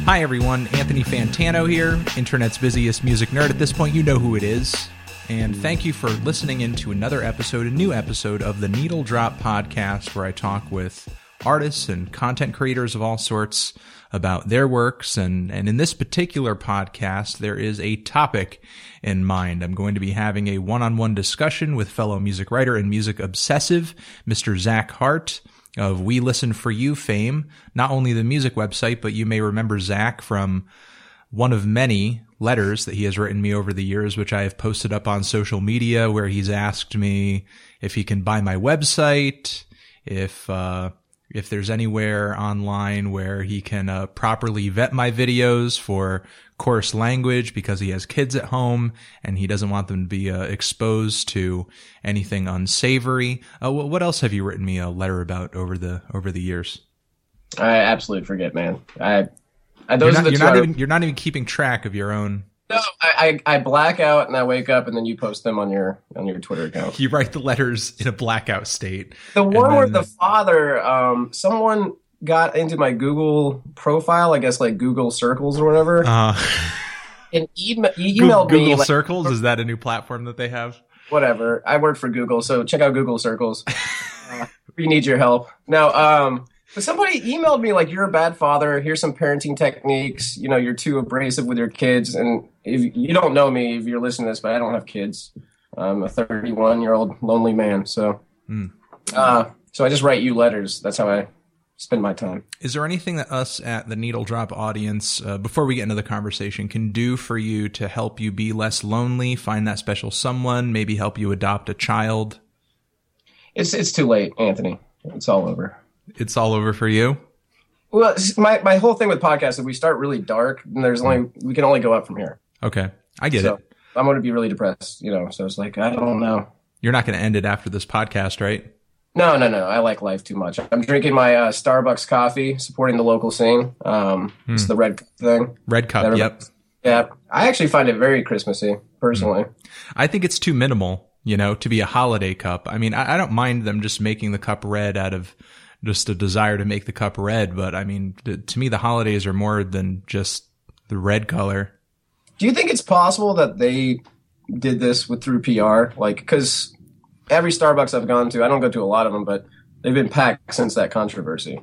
Hi everyone, Anthony Fantano here, internet's busiest music nerd. At this point, you know who it is. And thank you for listening in to another episode, a new episode of the Needle Drop Podcast, where I talk with artists and content creators of all sorts about their works. And in this particular podcast, there is a topic in mind. I'm going to be having a one-on-one discussion with fellow music writer and music obsessive, Mr. Zach Hart of We Listen For You fame, not only the music website, but you may remember Zach from one of many letters that he has written me over the years, which I have posted up on social media, where he's asked me if he can buy my website, if there's anywhere online where he can properly vet my videos for coarse language, because he has kids at home and he doesn't want them to be exposed to anything unsavory. What else have you written me a letter about over the years? I absolutely forget, man. You're not even keeping track of your own. No, I black out and I wake up and then you post them on your Twitter account. You write the letters in a blackout state. The one where the father, someone got into my Google profile, I guess like Google Circles or whatever. And he emailed me. Google Circles? Is that a new platform that they have? Whatever. I work for Google, so check out Google Circles. We need your help. Now, but somebody emailed me like, you're a bad father. Here's some parenting techniques. You know, you're too abrasive with your kids. And if you don't know me, if you're listening to this, but I don't have kids. I'm a 31-year-old lonely man. So, so I just write you letters. That's how I spend my time. Is there anything that us at the Needle Drop audience, before we get into the conversation, can do for you to help you be less lonely, find that special someone, maybe help you adopt a child? It's too late, Anthony. It's all over. It's all over for you? Well, my whole thing with podcasts is we start really dark, and we can only go up from here. Okay, I get it. I'm going to be really depressed, so it's like, I don't know. You're not going to end it after this podcast, right? No. I like life too much. I'm drinking my Starbucks coffee, supporting the local scene. It's the red cup thing. Red cup, yep. Yeah, I actually find it very Christmassy, personally. I think it's too minimal, to be a holiday cup. I mean, I don't mind them just making the cup red out of just a desire to make the cup red, but I mean, to me, the holidays are more than just the red color. Do you think it's possible that they did this through PR? Like, because every Starbucks I've gone to, I don't go to a lot of them, but they've been packed since that controversy.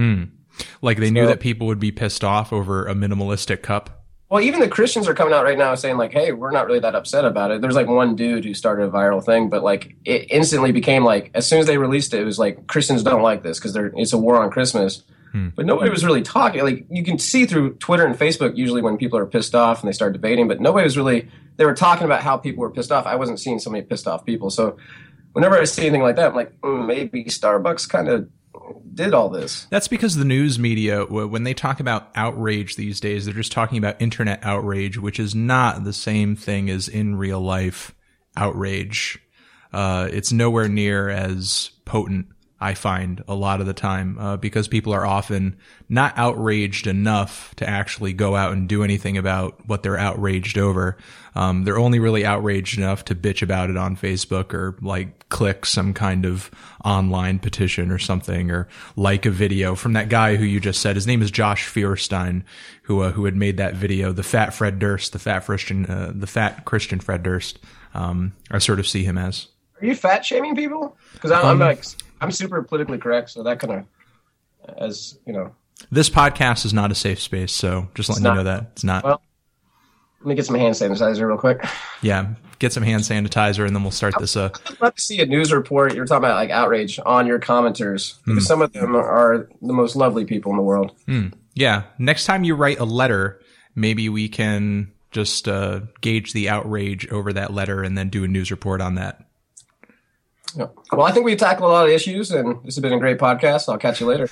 Like they knew that people would be pissed off over a minimalistic cup? Well, even the Christians are coming out right now saying like, hey, we're not really that upset about it. There's like one dude who started a viral thing, but like it instantly became like, as soon as they released it, it was like, Christians don't like this because it's a war on Christmas. But nobody was really talking. Like, you can see through Twitter and Facebook usually when people are pissed off and they start debating, but nobody was really, they were talking about how people were pissed off. I wasn't seeing so many pissed off people. So whenever I see anything like that, I'm like, maybe Starbucks kind of did all this. That's because the news media, when they talk about outrage these days, they're just talking about internet outrage, which is not the same thing as in real life outrage. It's nowhere near as potent, I find, a lot of the time, because people are often not outraged enough to actually go out and do anything about what they're outraged over. They're only really outraged enough to bitch about it on Facebook, or like click some kind of online petition or something, or like a video from that guy who you just said. His name is Josh Feuerstein, who had made that video, the fat Fred Durst, the fat Christian Fred Durst. I sort of see him as. Are you fat shaming people? Because I'm super politically correct, so that kind of, as you know. This podcast is not a safe space, so just letting you know that it's not. Well, let me get some hand sanitizer real quick. Yeah, get some hand sanitizer, and then we'll start this. I'd love to see a news report. You're talking about like outrage on your commenters, because some of them are the most lovely people in the world. Yeah, next time you write a letter, maybe we can just gauge the outrage over that letter, and then do a news report on that. Yeah. Well, I think we've tackled a lot of issues, and this has been a great podcast. I'll catch you later.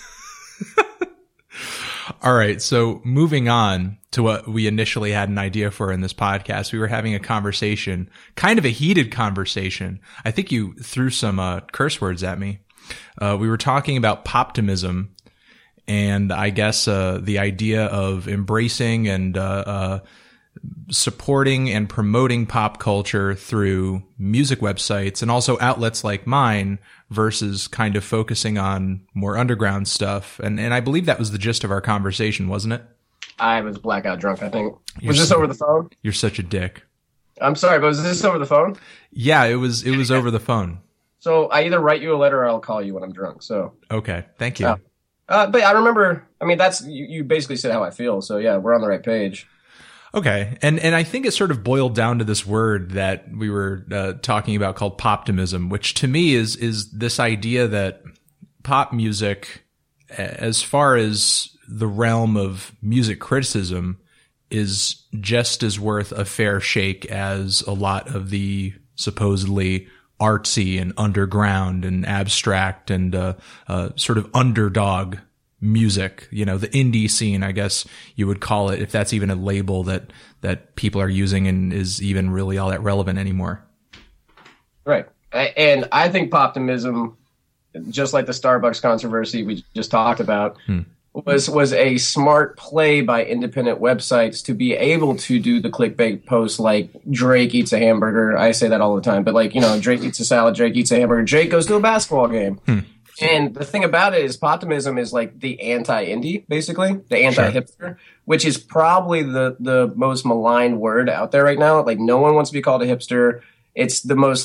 All right. So moving on to what we initially had an idea for in this podcast, we were having a conversation, kind of a heated conversation. I think you threw some curse words at me. We were talking about poptimism, and I guess the idea of embracing and supporting and promoting pop culture through music websites and also outlets like mine versus kind of focusing on more underground stuff. And I believe that was the gist of our conversation, wasn't it? I was blackout drunk, I think. You're Was this over the phone? You're such a dick. I'm sorry, but was this over the phone? Yeah, it was over the phone. So I either write you a letter or I'll call you when I'm drunk. So okay, thank you. But I remember, I mean, that's you basically said how I feel. So yeah, we're on the right page. Okay, and I think it sort of boiled down to this word that we were talking about called poptimism, which to me is this idea that pop music, as far as the realm of music criticism, is just as worth a fair shake as a lot of the supposedly artsy and underground and abstract and sort of underdog music, you know, the indie scene, I guess you would call it, if that's even a label that people are using and is even really all that relevant anymore. Right. And I think poptimism, just like the Starbucks controversy we just talked about, was a smart play by independent websites to be able to do the clickbait posts like Drake eats a hamburger. I say that all the time, but like, you know, Drake eats a salad, Drake eats a hamburger, Drake goes to a basketball game. And the thing about it is poptimism is like the anti-indie, basically, the anti-hipster, which is probably the most maligned word out there right now. Like, no one wants to be called a hipster. It's the most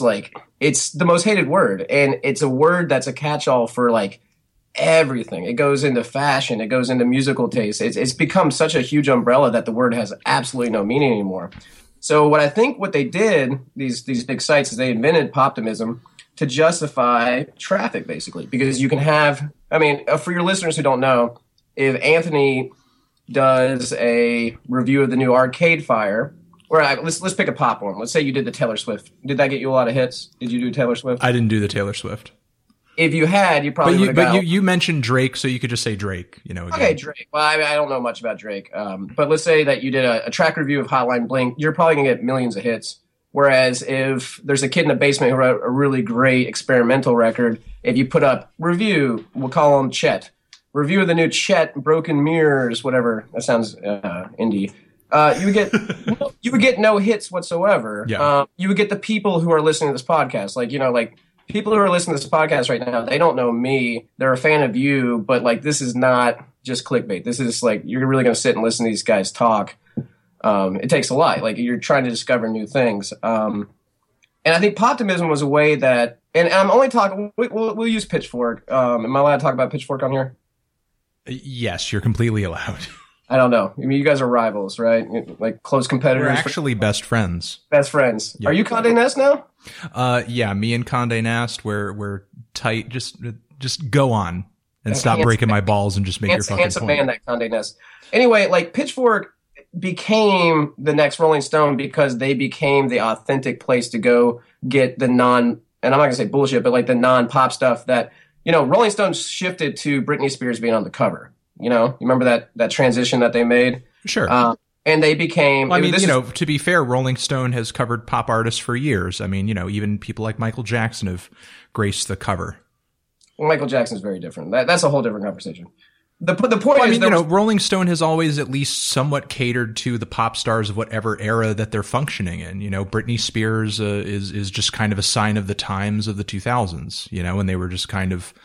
hated word. And it's a word that's a catch-all for like everything. It goes into fashion. It goes into musical taste. It's become such a huge umbrella that the word has absolutely no meaning anymore. So what they did, these big sites, is they invented poptimism to justify traffic, basically, because you can have, I mean, for your listeners who don't know, if Anthony does a review of the new Arcade Fire, or let's pick a pop one. Let's say you did the Taylor Swift. Did that get you a lot of hits? Did you do Taylor Swift? I didn't do the Taylor Swift. If you had, you probably would have got... But you mentioned Drake, so you could just say Drake, you know. Again. Okay, Drake. Well, I mean, I don't know much about Drake. But let's say that you did a track review of Hotline Bling. You're probably going to get millions of hits. Whereas if there's a kid in the basement who wrote a really great experimental record, if you put up review, we'll call him Chet. Review of the new Chet, Broken Mirrors, whatever. That sounds indie. You would get no hits whatsoever. Yeah. You would get the people who are listening to this podcast. Like, you know, like people who are listening to this podcast right now, they don't know me. They're a fan of you, but like this is not just clickbait. This is like you're really going to sit and listen to these guys talk. It takes a lot. Like you're trying to discover new things. And I think poptimism was a way that, and I'm only talking, we'll use Pitchfork. Am I allowed to talk about Pitchfork on here? Yes, you're completely allowed. I don't know. I mean, you guys are rivals, right? Like close competitors. We're actually best friends. Best friends. Yep. Are you Condé Nast now? Yeah, me and Condé Nast, we're tight. Just go on and stop breaking my balls and just make your fucking handsome point. Man, that Condé Nast. Anyway, like Pitchfork became the next Rolling Stone because they became the authentic place to go get the and I'm not going to say bullshit, but like the non-pop stuff that, you know, Rolling Stone shifted to Britney Spears being on the cover. You know, you remember that transition that they made? Sure. And they became... Well, I mean, to be fair, Rolling Stone has covered pop artists for years. I mean, you know, even people like Michael Jackson have graced the cover. Well, Michael Jackson's very different. That's a whole different conversation. The point I is... mean, you know, Rolling Stone has always at least somewhat catered to the pop stars of whatever era that they're functioning in. You know, Britney Spears is just kind of a sign of the times of the 2000s, you know, and they were just kind of...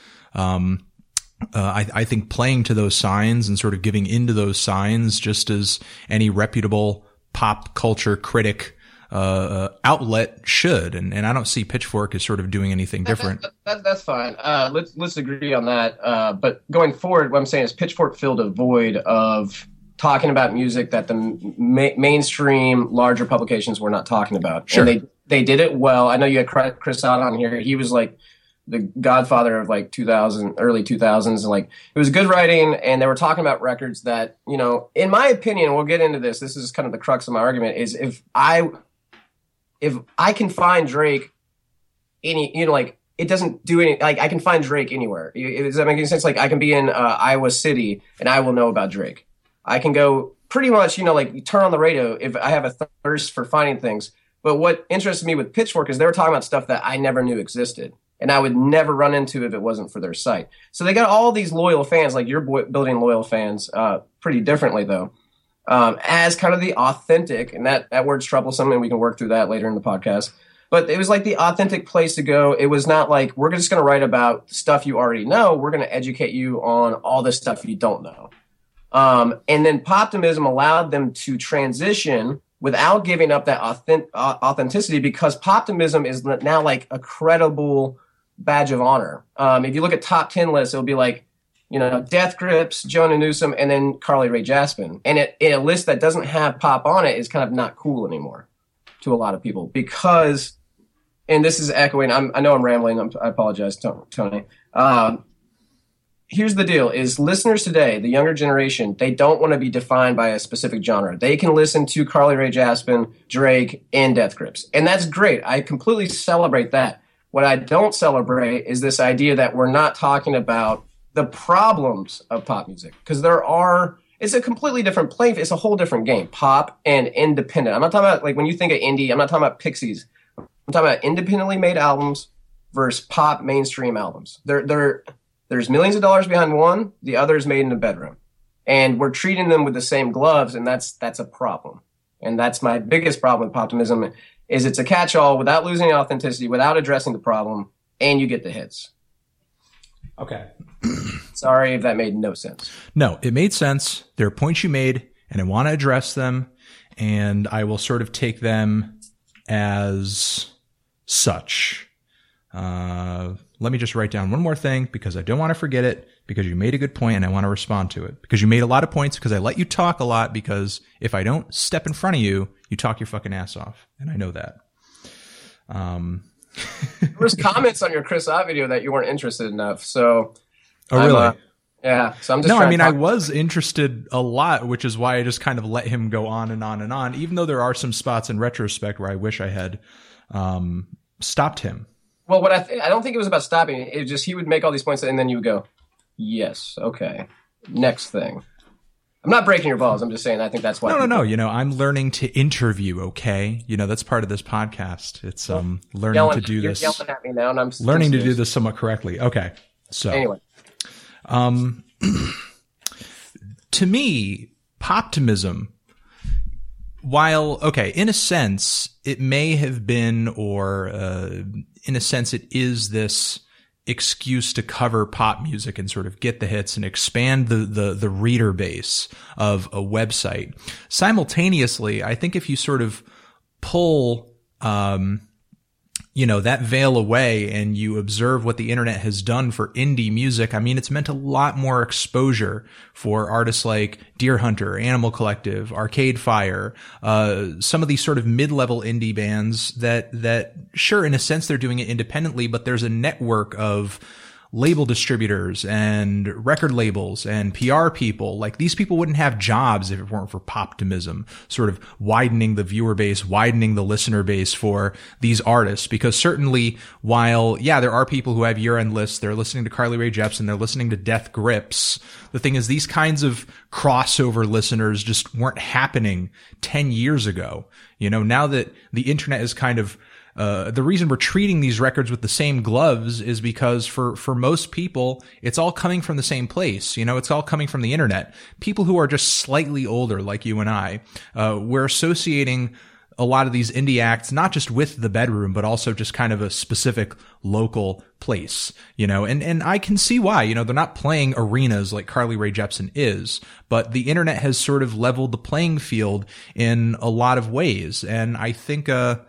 I think playing to those signs and sort of giving into those signs, just as any reputable pop culture critic outlet should, and I don't see Pitchfork as sort of doing anything different. That's fine. Let's agree on that. But going forward, what I'm saying is Pitchfork filled a void of talking about music that the mainstream larger publications were not talking about. Sure. And they did it well. I know you had Chris out on here. He was like the godfather of like early 2000s, and like it was good writing, and they were talking about records that, you know, in my opinion, we'll get into this is kind of the crux of my argument, is if I can find Drake like it doesn't do any, like I can find Drake anywhere. Does that make any sense? Like I can be in Iowa City and I will know about Drake. I can go pretty much, you know, like turn on the radio if I have a thirst for finding things. But what interested me with Pitchfork is they were talking about stuff that I never knew existed, and I would never run into if it wasn't for their site. So they got all these loyal fans, like you're building loyal fans pretty differently, though, as kind of the authentic, and that word's troublesome, and we can work through that later in the podcast. But it was like the authentic place to go. It was not like, we're just going to write about stuff you already know. We're going to educate you on all this stuff you don't know. And then Poptimism allowed them to transition without giving up that authenticity, because Poptimism is now like a credible badge of honor. If you look at top 10 lists, it'll be like, Death Grips, Jonah Newsom, and then Carly Rae Jepsen. And in a list that doesn't have pop on it is kind of not cool anymore to a lot of people, because, and this is echoing, I know I'm rambling, I apologize, Tony. Here's the deal, is listeners today, the younger generation, they don't want to be defined by a specific genre. They can listen to Carly Rae Jepsen, Drake, and Death Grips. And that's great. I completely celebrate that. What I don't celebrate is this idea that we're not talking about the problems of pop music. Because it's a completely different play. It's a whole different game, pop and independent. I'm not talking about, like, when you think of indie, I'm not talking about Pixies. I'm talking about independently made albums versus pop mainstream albums. There's millions of dollars behind one, the other is made in a bedroom. And we're treating them with the same gloves, and that's a problem. And that's my biggest problem with Poptimism, is it's a catch-all without losing authenticity, without addressing the problem, and you get the hits. Okay. Sorry if that made no sense. No, it made sense. There are points you made, and I want to address them, and I will sort of take them as such. Let me just write down one more thing, because I don't want to forget it, because you made a good point and I want to respond to it, because you made a lot of points, because I let you talk a lot, because if I don't step in front of you, you talk your fucking ass off. And I know that. There was comments on your Chris Ott video that you weren't interested enough. So, oh, really? Yeah. So I'm just I was interested a lot, which is why I just kind of let him go on and on and on, even though there are some spots in retrospect where I wish I had stopped him. Well, I don't think it was about stopping. It was just he would make all these points, and then you would go, yes, okay, next thing. I'm not breaking your balls. I'm just saying I think that's why. No. I'm learning to interview, okay? That's part of this podcast. It's learning to do this. You're yelling at me now, and I'm learning to do this somewhat correctly. Okay. So anyway. To me, Poptimism, while, okay, in a sense, it may have been, or in a sense, it is this excuse to cover pop music and sort of get the hits and expand the reader base of a website. Simultaneously, I think if you sort of pull, that veil away and you observe what the internet has done for indie music, I mean, it's meant a lot more exposure for artists like Deer Hunter, Animal Collective, Arcade Fire, some of these sort of mid-level indie bands that sure, in a sense, they're doing it independently, but there's a network of label distributors and record labels and PR people. Like, these people wouldn't have jobs if it weren't for Poptimism, sort of widening the viewer base, widening the listener base for these artists. Because certainly, while, yeah, there are people who have year-end lists, they're listening to Carly Rae Jepsen, they're listening to Death Grips. The thing is, these kinds of crossover listeners just weren't happening 10 years ago. Now that the internet is kind of the reason we're treating these records with the same gloves is because for most people, it's all coming from the same place. It's all coming from the internet. People who are just slightly older, like you and I, we're associating a lot of these indie acts, not just with the bedroom, but also just kind of a specific local place, and I can see why, they're not playing arenas like Carly Rae Jepsen is, but the internet has sort of leveled the playing field in a lot of ways. And I think,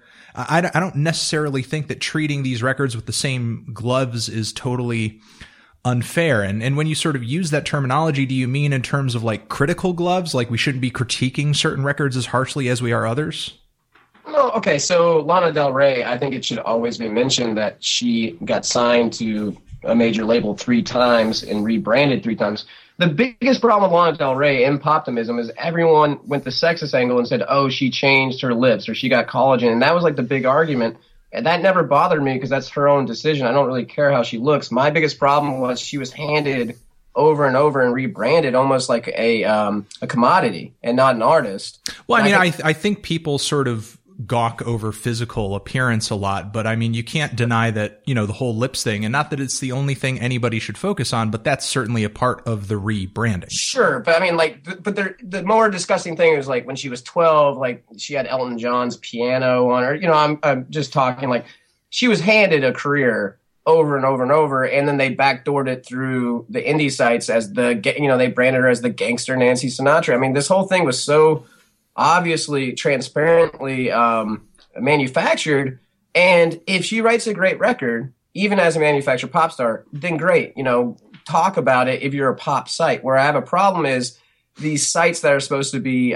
I don't necessarily think that treating these records with the same gloves is totally unfair. And when you sort of use that terminology, do you mean in terms of like critical gloves? Like we shouldn't be critiquing certain records as harshly as we are others? No, okay. So Lana Del Rey, I think it should always be mentioned that she got signed to a major label 3 times and rebranded 3 times. The biggest problem with Lana Del Rey and Poptimism is everyone went the sexist angle and said, oh, she changed her lips or she got collagen. And that was like the big argument. And that never bothered me because that's her own decision. I don't really care how she looks. My biggest problem was she was handed over and over and rebranded almost like a commodity and not an artist. Well, I think people sort of gawk over physical appearance a lot, but I mean, you can't deny that, the whole lips thing, and not that it's the only thing anybody should focus on, but that's certainly a part of the rebranding. Sure. But I mean, the more disgusting thing is like when she was 12, like she had Elton John's piano on her, I'm just talking like she was handed a career over and over and over, and then they backdoored it through the indie sites as they branded her as the gangster Nancy Sinatra. I mean, this whole thing was so obviously transparently manufactured, and if she writes a great record, even as a manufactured pop star, then great, talk about it if you're a pop site. Where I have a problem is these sites that are supposed to be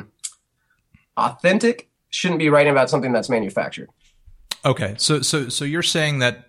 authentic shouldn't be writing about something that's manufactured. Okay, so you're saying that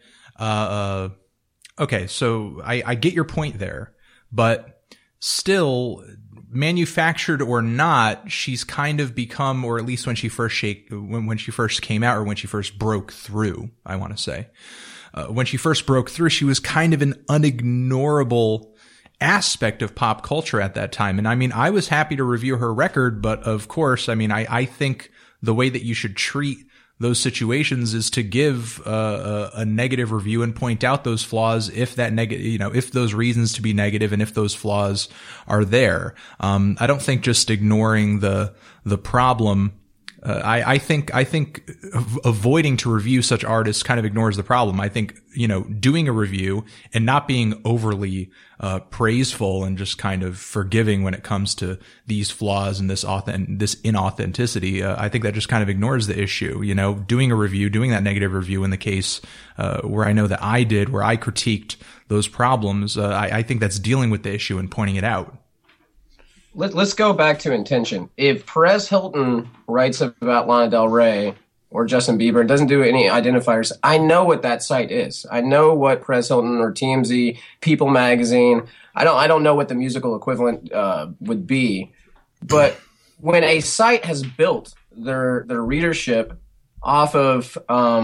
okay, so I get your point there, but still, manufactured or not, she's kind of become, or at least when she first when she first came out, or when she first broke through, I want to say, when she first broke through, she was kind of an unignorable aspect of pop culture at that time. And I mean, I was happy to review her record, but of course, I mean, I think the way that you should treat those situations is to give a negative review and point out those flaws if that if those reasons to be negative and if those flaws are there. I don't think just ignoring the problem. I think avoiding to review such artists kind of ignores the problem. I think, doing a review and not being overly praiseful and just kind of forgiving when it comes to these flaws and this inauthenticity, I think that just kind of ignores the issue. Doing a review, doing that negative review in the case where I know that I did, where I critiqued those problems, I think that's dealing with the issue and pointing it out. Let's go back to intention. If Perez Hilton writes about Lana Del Rey or Justin Bieber and doesn't do any identifiers, I know what that site is. I know what Perez Hilton or TMZ, People Magazine. I don't know what the musical equivalent would be. But when a site has built their readership off of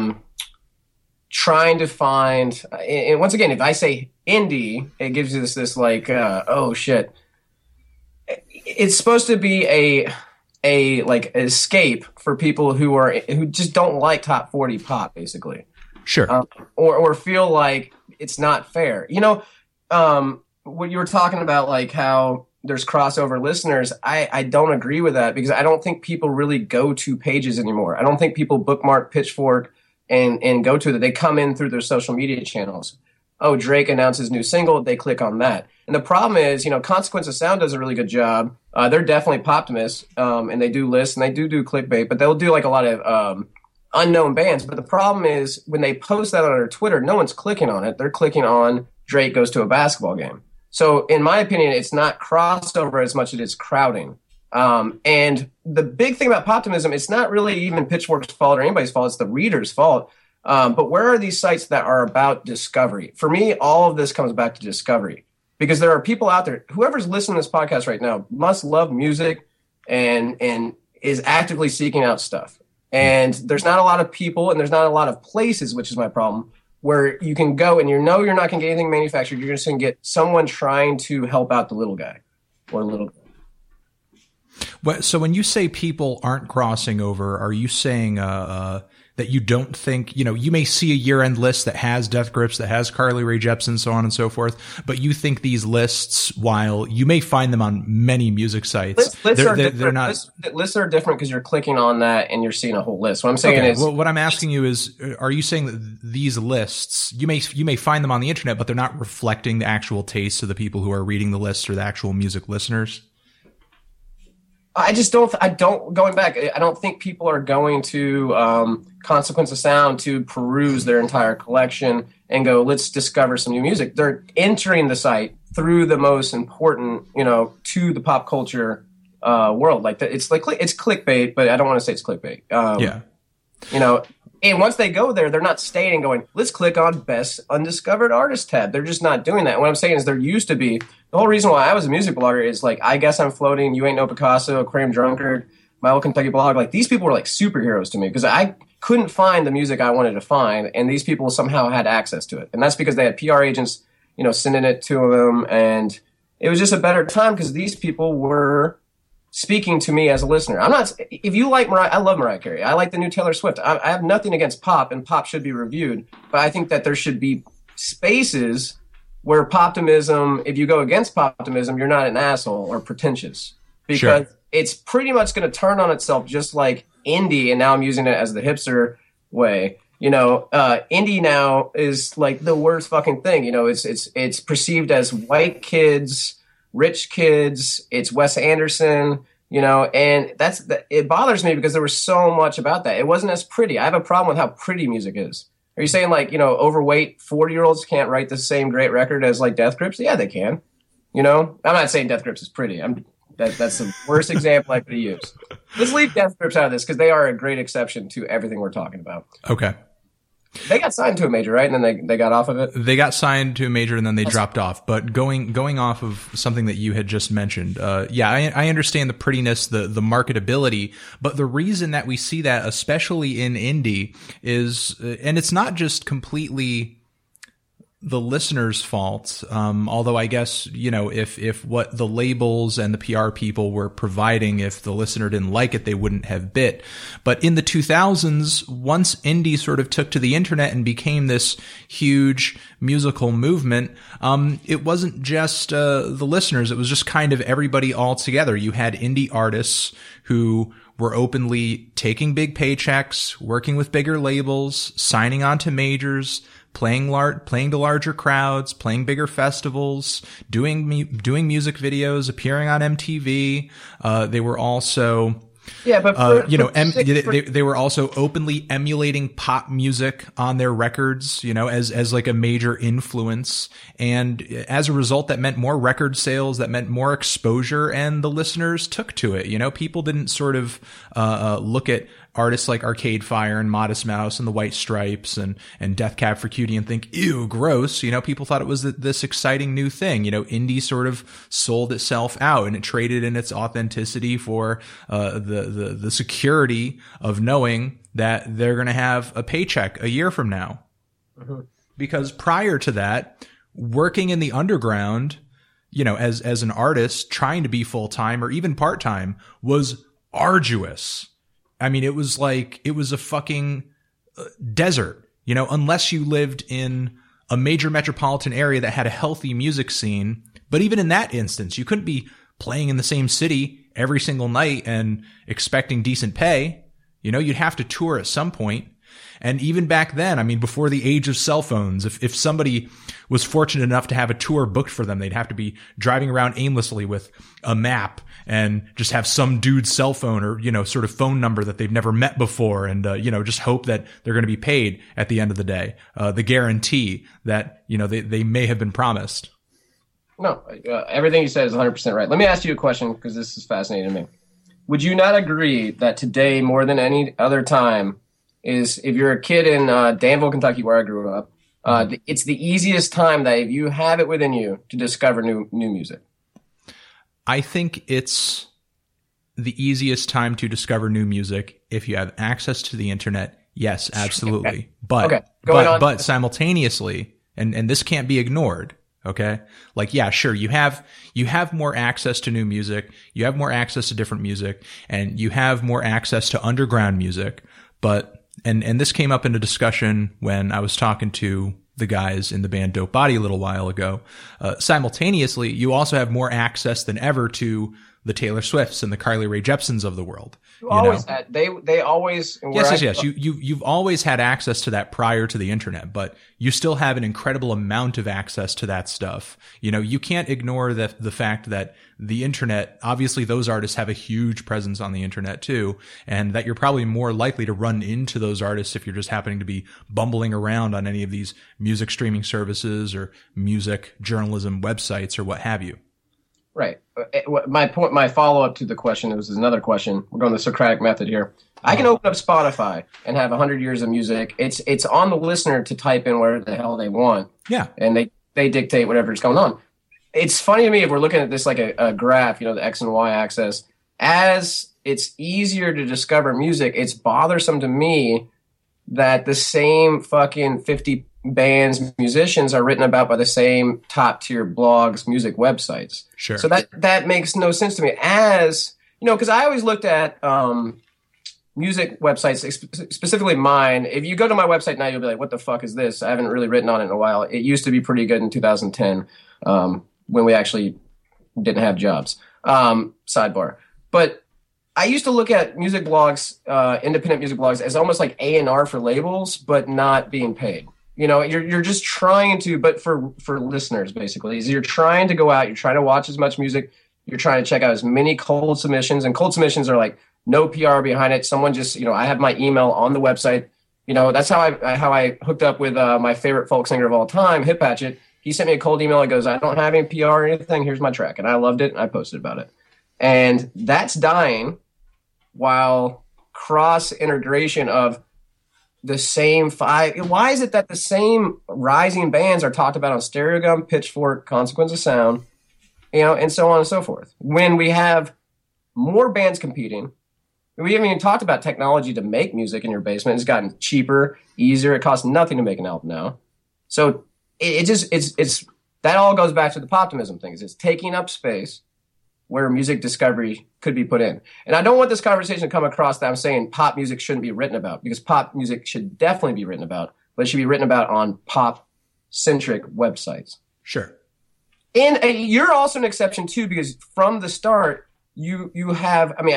trying to find, and once again, if I say indie, it gives you this like, oh shit. It's supposed to be a like escape for people who just don't like top 40 pop, basically. Sure. Or feel like it's not fair. What you were talking about, like how there's crossover listeners, I don't agree with that, because I don't think people really go to pages anymore. I don't think people bookmark Pitchfork and go to it. They come in through their social media channels. Oh, Drake announces new single, they click on that. And the problem is, Consequence of Sound does a really good job. They're definitely Poptimists, and they do lists, and they do clickbait, but they'll do like a lot of unknown bands. But the problem is, when they post that on their Twitter, no one's clicking on it. They're clicking on Drake goes to a basketball game. So in my opinion, it's not crossover as much as it's crowding. And the big thing about Poptimism, it's not really even Pitchfork's fault or anybody's fault. It's the reader's fault. But where are these sites that are about discovery? For me, all of this comes back to discovery, because there are people out there, whoever's listening to this podcast right now must love music and is actively seeking out stuff. And there's not a lot of people and there's not a lot of places, which is my problem, where you can go and you're not going to get anything manufactured. You're just going to get someone trying to help out the little guy or little girl. So when you say people aren't crossing over, are you saying that you don't think, you may see a year-end list that has Death Grips, that has Carly Rae Jepsen, so on and so forth, but you think these lists, while you may find them on many music sites, lists are different because you're clicking on that and you're seeing a whole list. What I'm saying is, well, what I'm asking you is, are you saying that these lists, you may find them on the internet, but they're not reflecting the actual tastes of the people who are reading the lists or the actual music listeners? I don't think people are going to Consequence of Sound to peruse their entire collection and go, let's discover some new music. They're entering the site through the most important, to the pop culture world. Like it's clickbait, but I don't want to say it's clickbait. And once they go there, they're not staying and going, let's click on Best Undiscovered Artist tab. They're just not doing that. What I'm saying is there used to be, the whole reason why I was a music blogger is like, I Guess I'm Floating, You Ain't No Picasso, Aquarium Drunkard, My Old Kentucky Blog. Like, these people were like superheroes to me because I couldn't find the music I wanted to find, and these people somehow had access to it. And that's because they had PR agents, sending it to them. And it was just a better time because these people were speaking to me as a listener. If you like Mariah, I love Mariah Carey. I like the new Taylor Swift. I have nothing against pop, and pop should be reviewed. But I think that there should be spaces where Poptimism, if you go against Poptimism, you're not an asshole or pretentious. Because it's pretty much going to turn on itself just like indie, and now I'm using it as the hipster way. Indie now is like the worst fucking thing. It's perceived as white kids, rich kids. It's Wes Anderson. And it bothers me because there was so much about that. It wasn't as pretty. I have a problem with how pretty music is. Are you saying like, overweight 40-year-olds can't write the same great record as like Death Grips? Yeah, they can. I'm not saying Death Grips is pretty. That's the worst example I could use. Let's leave Death Grips out of this because they are a great exception to everything we're talking about. Okay. They got signed to a major, right? And then they got off of it? They got signed to a major and then they dropped off. But going off of something that you had just mentioned, I understand the prettiness, the marketability, but the reason that we see that, especially in indie, is, and it's not just completely the listener's fault. Although I guess, if what the labels and the PR people were providing, if the listener didn't like it, they wouldn't have bit. But in the 2000s, once indie sort of took to the internet and became this huge musical movement, it wasn't just, the listeners. It was just kind of everybody all together. You had indie artists who were openly taking big paychecks, working with bigger labels, signing on to majors, playing to larger crowds, playing bigger festivals, doing music videos, appearing on MTV. They were also, they were also openly emulating pop music on their records, as like a major influence. And as a result, that meant more record sales, that meant more exposure, and the listeners took to it. People didn't sort of, look at artists like Arcade Fire and Modest Mouse and the White Stripes and Death Cab for Cutie and think, ew, gross. People thought it was this exciting new thing. Indie sort of sold itself out and it traded in its authenticity for, the security of knowing that they're going to have a paycheck a year from now. Mm-hmm. Because prior to that, working in the underground, as an artist trying to be full-time or even part-time was arduous. I mean, it was a fucking desert, unless you lived in a major metropolitan area that had a healthy music scene. But even in that instance, you couldn't be playing in the same city every single night and expecting decent pay. You'd have to tour at some point. And even back then, I mean, before the age of cell phones, if somebody was fortunate enough to have a tour booked for them, they'd have to be driving around aimlessly with a map and just have some dude's cell phone or, sort of phone number that they've never met before. And, just hope that they're going to be paid at the end of the day. The guarantee that, they may have been promised. No, everything you said is 100% right. Let me ask you a question because this is fascinating to me. Would you not agree that today, more than any other time, is if you're a kid in Danville, Kentucky, where I grew up, it's the easiest time that if you have it within you to discover new music? I think it's the easiest time to discover new music if you have access to the internet. Yes, absolutely. Okay. But simultaneously, and this can't be ignored. Okay. Like, yeah, sure. You have more access to new music. You have more access to different music, and you have more access to underground music. But, and this came up in a discussion when I was talking to the guys in the band Dope Body a little while ago. Simultaneously, you also have more access than ever to the Taylor Swifts and the Carly Rae Jepsens of the world. You always had. They always. Yes. You've always had access to that prior to the internet, but you still have an incredible amount of access to that stuff. You can't ignore the fact that the internet, obviously those artists have a huge presence on the internet too, and that you're probably more likely to run into those artists if you're just happening to be bumbling around on any of these music streaming services or music journalism websites or what have you. Right. My follow-up to the question is another question. We're going the Socratic method here. I can open up Spotify and have 100 years of music. It's on the listener to type in whatever the hell they want. Yeah. And they dictate whatever's going on. It's funny to me if we're looking at this like a graph, the X and Y axis. As it's easier to discover music, it's bothersome to me that the same fucking 50 bands, musicians are written about by the same top tier blogs, music websites. Sure. So that makes no sense to me. As because I always looked at music websites, specifically mine. If you go to my website now, you'll be like, "What the fuck is this?" I haven't really written on it in a while. It used to be pretty good in 2010 when we actually didn't have jobs. Sidebar, but I used to look at music blogs, independent music blogs, as almost like A&R for labels, but not being paid. You know, you're just trying to, but for listeners basically, is you're trying to go out, you're trying to watch as much music, you're trying to check out as many cold submissions, and cold submissions are like no PR behind it. Someone just, you know, I have my email on the website. You know, that's how I hooked up with my favorite folk singer of all time, Hip Hatchet. He sent me a cold email. He goes, I don't have any PR or anything. Here's my track, and I loved it, and I posted about it. And that's dying, while cross integration of the same five. Why is it that the same rising bands are talked about on Stereogum, Pitchfork, Consequence of Sound, you know, and so on and so forth? When we have more bands competing, we haven't even talked about technology to make music in your basement. It's gotten cheaper, easier. It costs nothing to make an album now. So it's that all goes back to the poptimism things. It's taking up space where music discovery could be put in. And I don't want this conversation to come across that I'm saying pop music shouldn't be written about, because pop music should definitely be written about, but it should be written about on pop-centric websites. Sure. And you're also an exception too, because from the start, you have, I mean,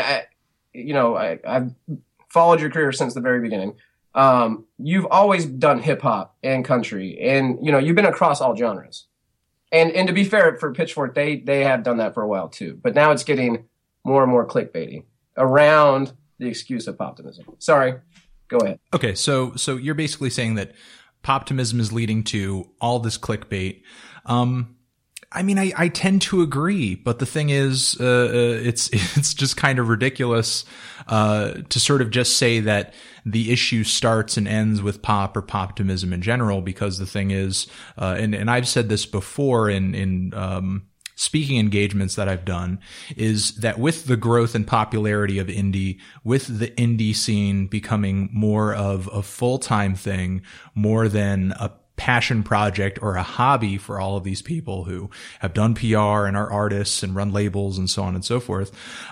I've followed your career since the very beginning. You've always done hip hop and country, and, you know, you've been across all genres. And to be fair, for Pitchfork, they have done that for a while too. But now it's getting more and more clickbaity around the excuse of optimism. Sorry, go ahead. Okay, so you're basically saying that poptimism is leading to all this clickbait. I mean, I tend to agree, but the thing is, it's just kind of ridiculous, to sort of just say that the issue starts and ends with pop or poptimism in general, because the thing is, and I've said this before in speaking engagements that I've done, is that with the growth and popularity of indie, with the indie scene becoming more of a full-time thing, more than a passion project or a hobby for all of these people who have done PR and are artists and run labels and so on and so forth.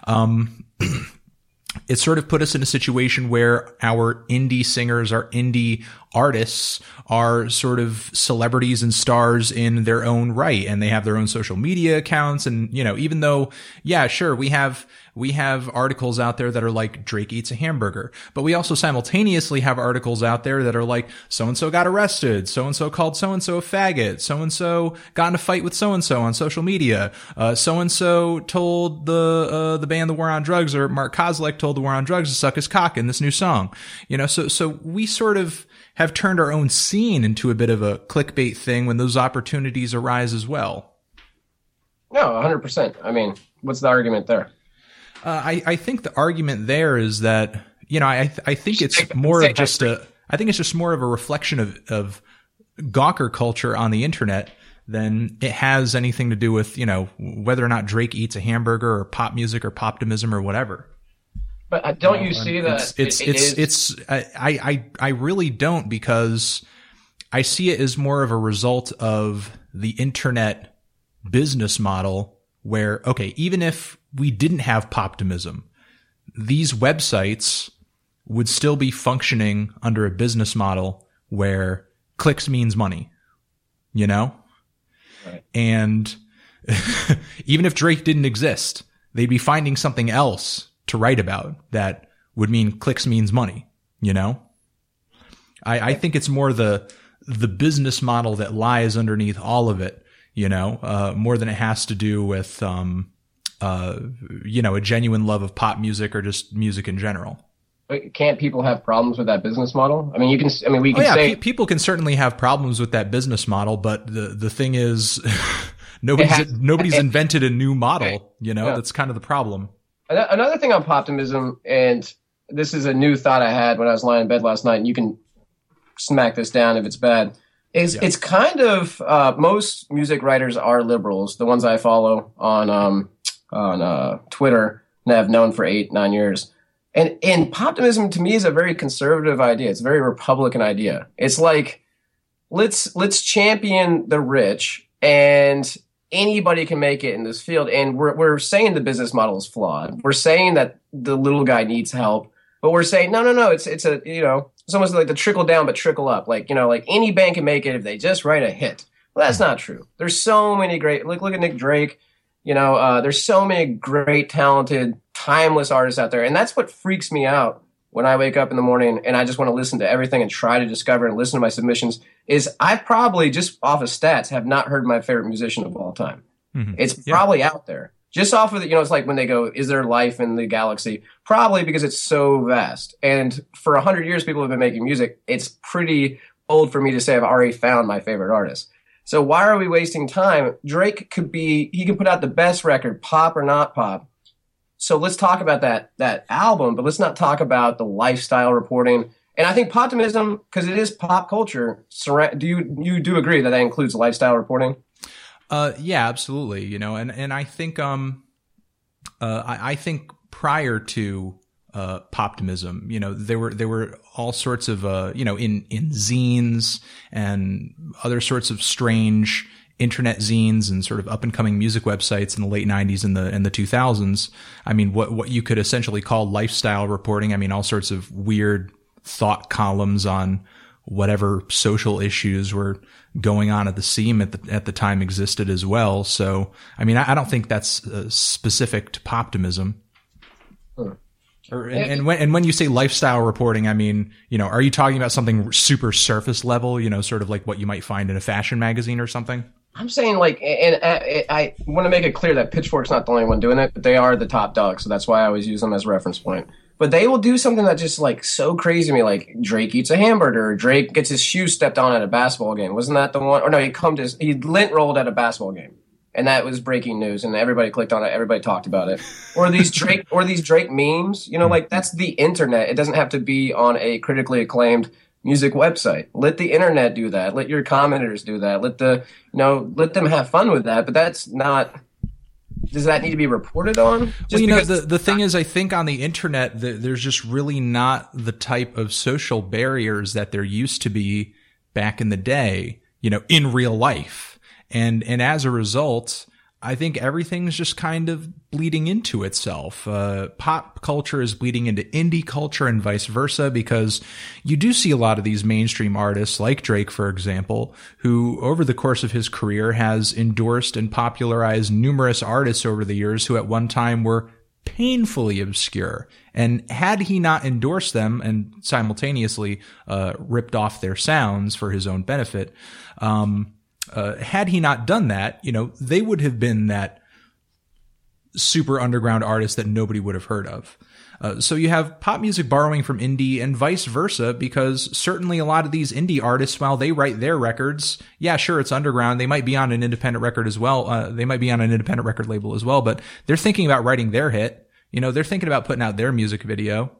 It sort of put us in a situation where our indie singers, our indie artists are sort of celebrities and stars in their own right, and they have their own social media accounts. And, you know, even though, yeah, sure, we have articles out there that are like Drake eats a hamburger, but we also simultaneously have articles out there that are like so-and-so got arrested, so-and-so called so-and-so a faggot, so-and-so got in a fight with so-and-so on social media, so-and-so told the band The War on Drugs, or Mark Kozlek told The War on Drugs to suck his cock in this new song. You know, so we sort of have turned our own scene into a bit of a clickbait thing when those opportunities arise as well. No, 100%. I mean, what's the argument there? I think the argument there is that, you know, I think it's more of just I think it's just more of a reflection of gawker culture on the internet than it has anything to do with, you know, whether or not Drake eats a hamburger or pop music or poptimism or whatever. But don't you see that I really don't, because I see it as more of a result of the internet business model where, okay, even if we didn't have poptimism, these websites would still be functioning under a business model where clicks means money, you know? Right. And even if Drake didn't exist, they'd be finding something else to write about that would mean clicks means money, you know? I think it's more the business model that lies underneath all of it, you know, more than it has to do with, you know, a genuine love of pop music or just music in general. But can't people have problems with that business model? I mean, we can say people can certainly have problems with that business model, but the thing is, nobody's invented a new model, you know, that's kind of the problem. Another thing on poptimism, and this is a new thought I had when I was lying in bed last night, and you can smack this down if it's bad, is it's kind of, most music writers are liberals, the ones I follow on Twitter, and I've known for 8-9 years. And poptimism to me is a very conservative idea. It's a very Republican idea. It's like, let's champion the rich, and anybody can make it in this field. And we're saying the business model is flawed. We're saying that the little guy needs help, but we're saying, no. It's a, you know, it's almost like the trickle down, but trickle up. Like, you know, like any band can make it if they just write a hit. Well, that's not true. There's so many great, look at Nick Drake. There's so many great, talented, timeless artists out there. And that's what freaks me out when I wake up in the morning and I just want to listen to everything and try to discover and listen to my submissions, is I probably, just off of stats, have not heard my favorite musician of all time. Mm-hmm. It's probably out there. Just off of it's like when they go, is there life in the galaxy? Probably, because it's so vast. And for 100 years, people have been making music. It's pretty old for me to say I've already found my favorite artist. So why are we wasting time? Drake he can put out the best record, pop or not pop. So let's talk about that album, but let's not talk about the lifestyle reporting. And I think Poptimism, because it is pop culture, do you agree that includes lifestyle reporting? Yeah, absolutely. And I think, I think prior to, Poptimism, there were all sorts of, in zines and other sorts of strange internet zines and sort of up and coming music websites in the late 90s and the 2000s. I mean, what you could essentially call lifestyle reporting. I mean, all sorts of weird thought columns on whatever social issues were going on at the seam at the time existed as well. So, I mean, I don't think that's specific to Poptimism. And when you say lifestyle reporting, I mean, are you talking about something super surface level, sort of like what you might find in a fashion magazine or something? I'm saying I want to make it clear that Pitchfork's not the only one doing it, but they are the top dog. So that's why I always use them as a reference point. But they will do something that just like so crazy to me, like Drake eats a hamburger, or Drake gets his shoe stepped on at a basketball game. Wasn't that the one? Or no, he lint rolled at a basketball game, and that was breaking news, and everybody clicked on it, everybody talked about it. Or these Drake memes, like that's the internet. It doesn't have to be on a critically acclaimed music website. Let the internet do that. Let your commenters do that. Let them have fun with that. But that's not. Does that need to be reported on? The thing is, I think on the internet, there's just really not the type of social barriers that there used to be back in the day, in real life. And as a result, I think everything's just kind of bleeding into itself. Pop culture is bleeding into indie culture and vice versa, because you do see a lot of these mainstream artists like Drake, for example, who over the course of his career has endorsed and popularized numerous artists over the years who at one time were painfully obscure. And had he not endorsed them and simultaneously ripped off their sounds for his own benefit, had he not done that, they would have been that super underground artist that nobody would have heard of. So you have pop music borrowing from indie and vice versa, because certainly a lot of these indie artists, while they write their records, yeah, sure, it's underground. They might be on an independent record as well. They might be on an independent record label as well, but they're thinking about writing their hit. They're thinking about putting out their music video.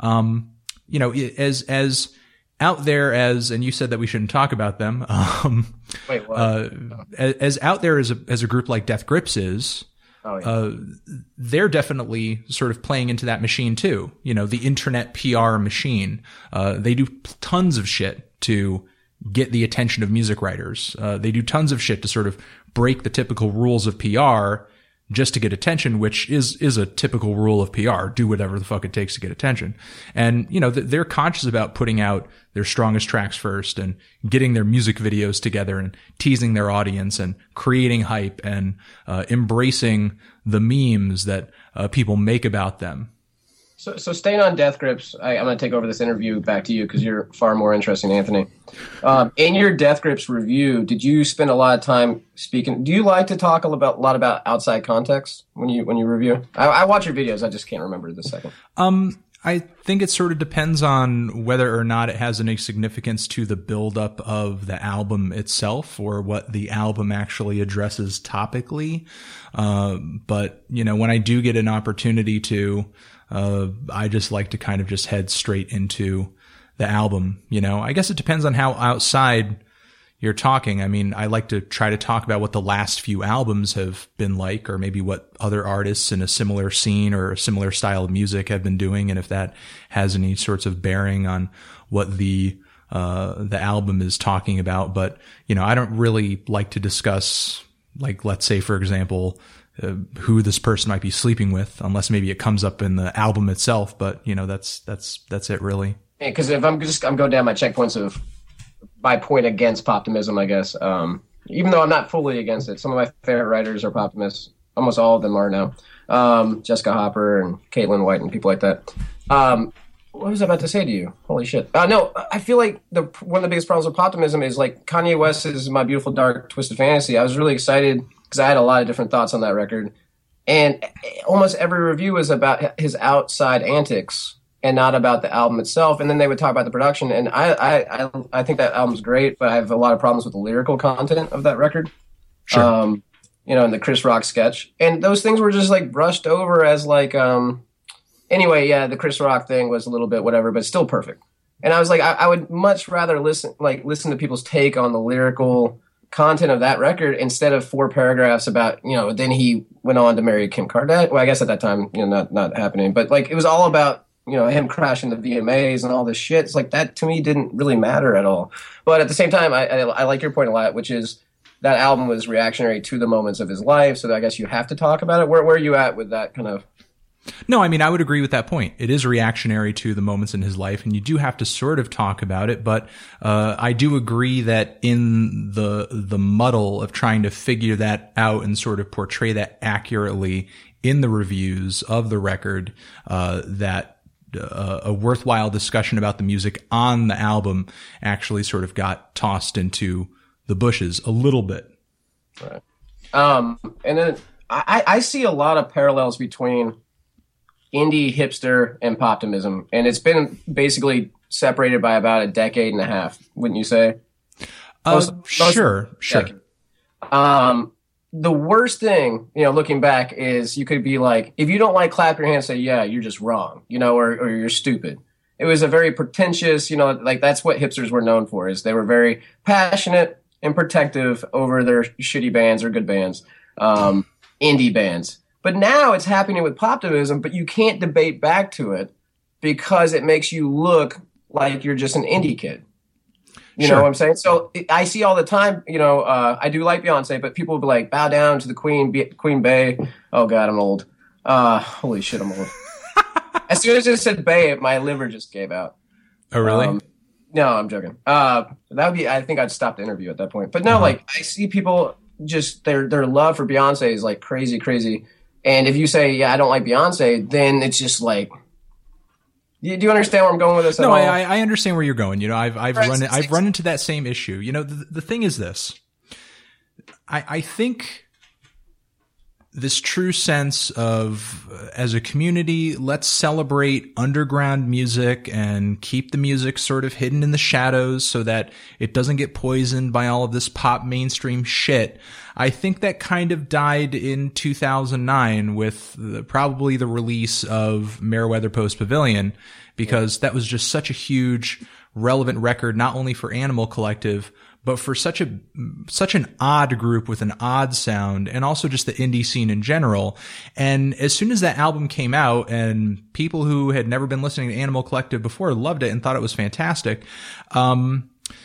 As out there as, and you said that we shouldn't talk about them. Wait, what? As out there as a group like Death Grips is, they're definitely sort of playing into that machine too. The internet PR machine. They do tons of shit to get the attention of music writers. They do tons of shit to sort of break the typical rules of PR just to get attention, which is a typical rule of PR. Do whatever the fuck it takes to get attention. And, they're conscious about putting out their strongest tracks first and getting their music videos together and teasing their audience and creating hype and embracing the memes that people make about them. So staying on Death Grips, I'm going to take over this interview back to you because you're far more interesting, Anthony. In your Death Grips review, did you spend a lot of time speaking? Do you like to talk a lot about outside context when you review? I watch your videos. I just can't remember this second. I think it sort of depends on whether or not it has any significance to the buildup of the album itself or what the album actually addresses topically. But when I do get an opportunity to, I just like to kind of just head straight into the album. I guess it depends on how outside you're talking. I mean, I like to try to talk about what the last few albums have been like, or maybe what other artists in a similar scene or a similar style of music have been doing. And if that has any sorts of bearing on what the album is talking about. But, I don't really like to discuss, like, let's say, for example, who this person might be sleeping with, unless maybe it comes up in the album itself. But, that's it really. Because if I'm going down my checkpoints of my point against Poptimism, I guess, even though I'm not fully against it, some of my favorite writers are Poptimists. almost all of them are now. Jessica Hopper and Caitlin White and people like that. What was I about to say to you? Holy shit. No, I feel like one of the biggest problems with Poptimism is like Kanye West's My Beautiful Dark Twisted Fantasy. I was really excited because I had a lot of different thoughts on that record. And almost every review was about his outside antics and not about the album itself. And then they would talk about the production. And I think that album's great, but I have a lot of problems with the lyrical content of that record. Sure. And the Chris Rock sketch. And those things were just like brushed over as like, anyway, yeah, the Chris Rock thing was a little bit whatever, but still perfect. And I was like, I would much rather listen to people's take on the lyrical content of that record instead of 4 paragraphs about, then he went on to marry Kim Kardashian. Well, I guess at that time, not happening, but like it was all about, him crashing the VMAs and all this shit. It's like that to me didn't really matter at all. But at the same time, I like your point a lot, which is that album was reactionary to the moments of his life. So I guess you have to talk about it. Where are you at with that kind of? No, I mean, I would agree with that point. It is reactionary to the moments in his life, and you do have to sort of talk about it. But I do agree that in the muddle of trying to figure that out and sort of portray that accurately in the reviews of the record, that a worthwhile discussion about the music on the album actually sort of got tossed into the bushes a little bit. Right. And then I see a lot of parallels between indie, hipster, and Poptimism, and it's been basically separated by about a decade and a half, wouldn't you say? Sure. The worst thing, looking back, is you could be like, if you don't like clap your hands, say, yeah, you're just wrong, or you're stupid. It was a very pretentious, like that's what hipsters were known for, is they were very passionate and protective over their shitty bands or good bands, indie bands. But now it's happening with Poptimism, but you can't debate back to it because it makes you look like you're just an indie kid. You know what I'm saying? So I see all the time, I do like Beyonce, but people will be like, bow down to the Queen Bey. Oh, God, I'm old. Holy shit, I'm old. As soon as it said Bey, my liver just gave out. Oh, really? No, I'm joking. That would be, I think I'd stop the interview at that point. But no, like, I see people just, their love for Beyonce is like crazy, crazy. And if you say, yeah, I don't like Beyonce, then it's just like, do you understand where I'm going with this? No, I understand where you're going. I've run into that same issue. The thing is this. I think this true sense of, as a community, let's celebrate underground music and keep the music sort of hidden in the shadows so that it doesn't get poisoned by all of this pop mainstream shit. I think that kind of died in 2009 with probably the release of Meriwether Post Pavilion, because that was just such a huge, relevant record, not only for Animal Collective, but for such an odd group with an odd sound, and also just the indie scene in general. And as soon as that album came out, and people who had never been listening to Animal Collective before loved it and thought it was fantastic, not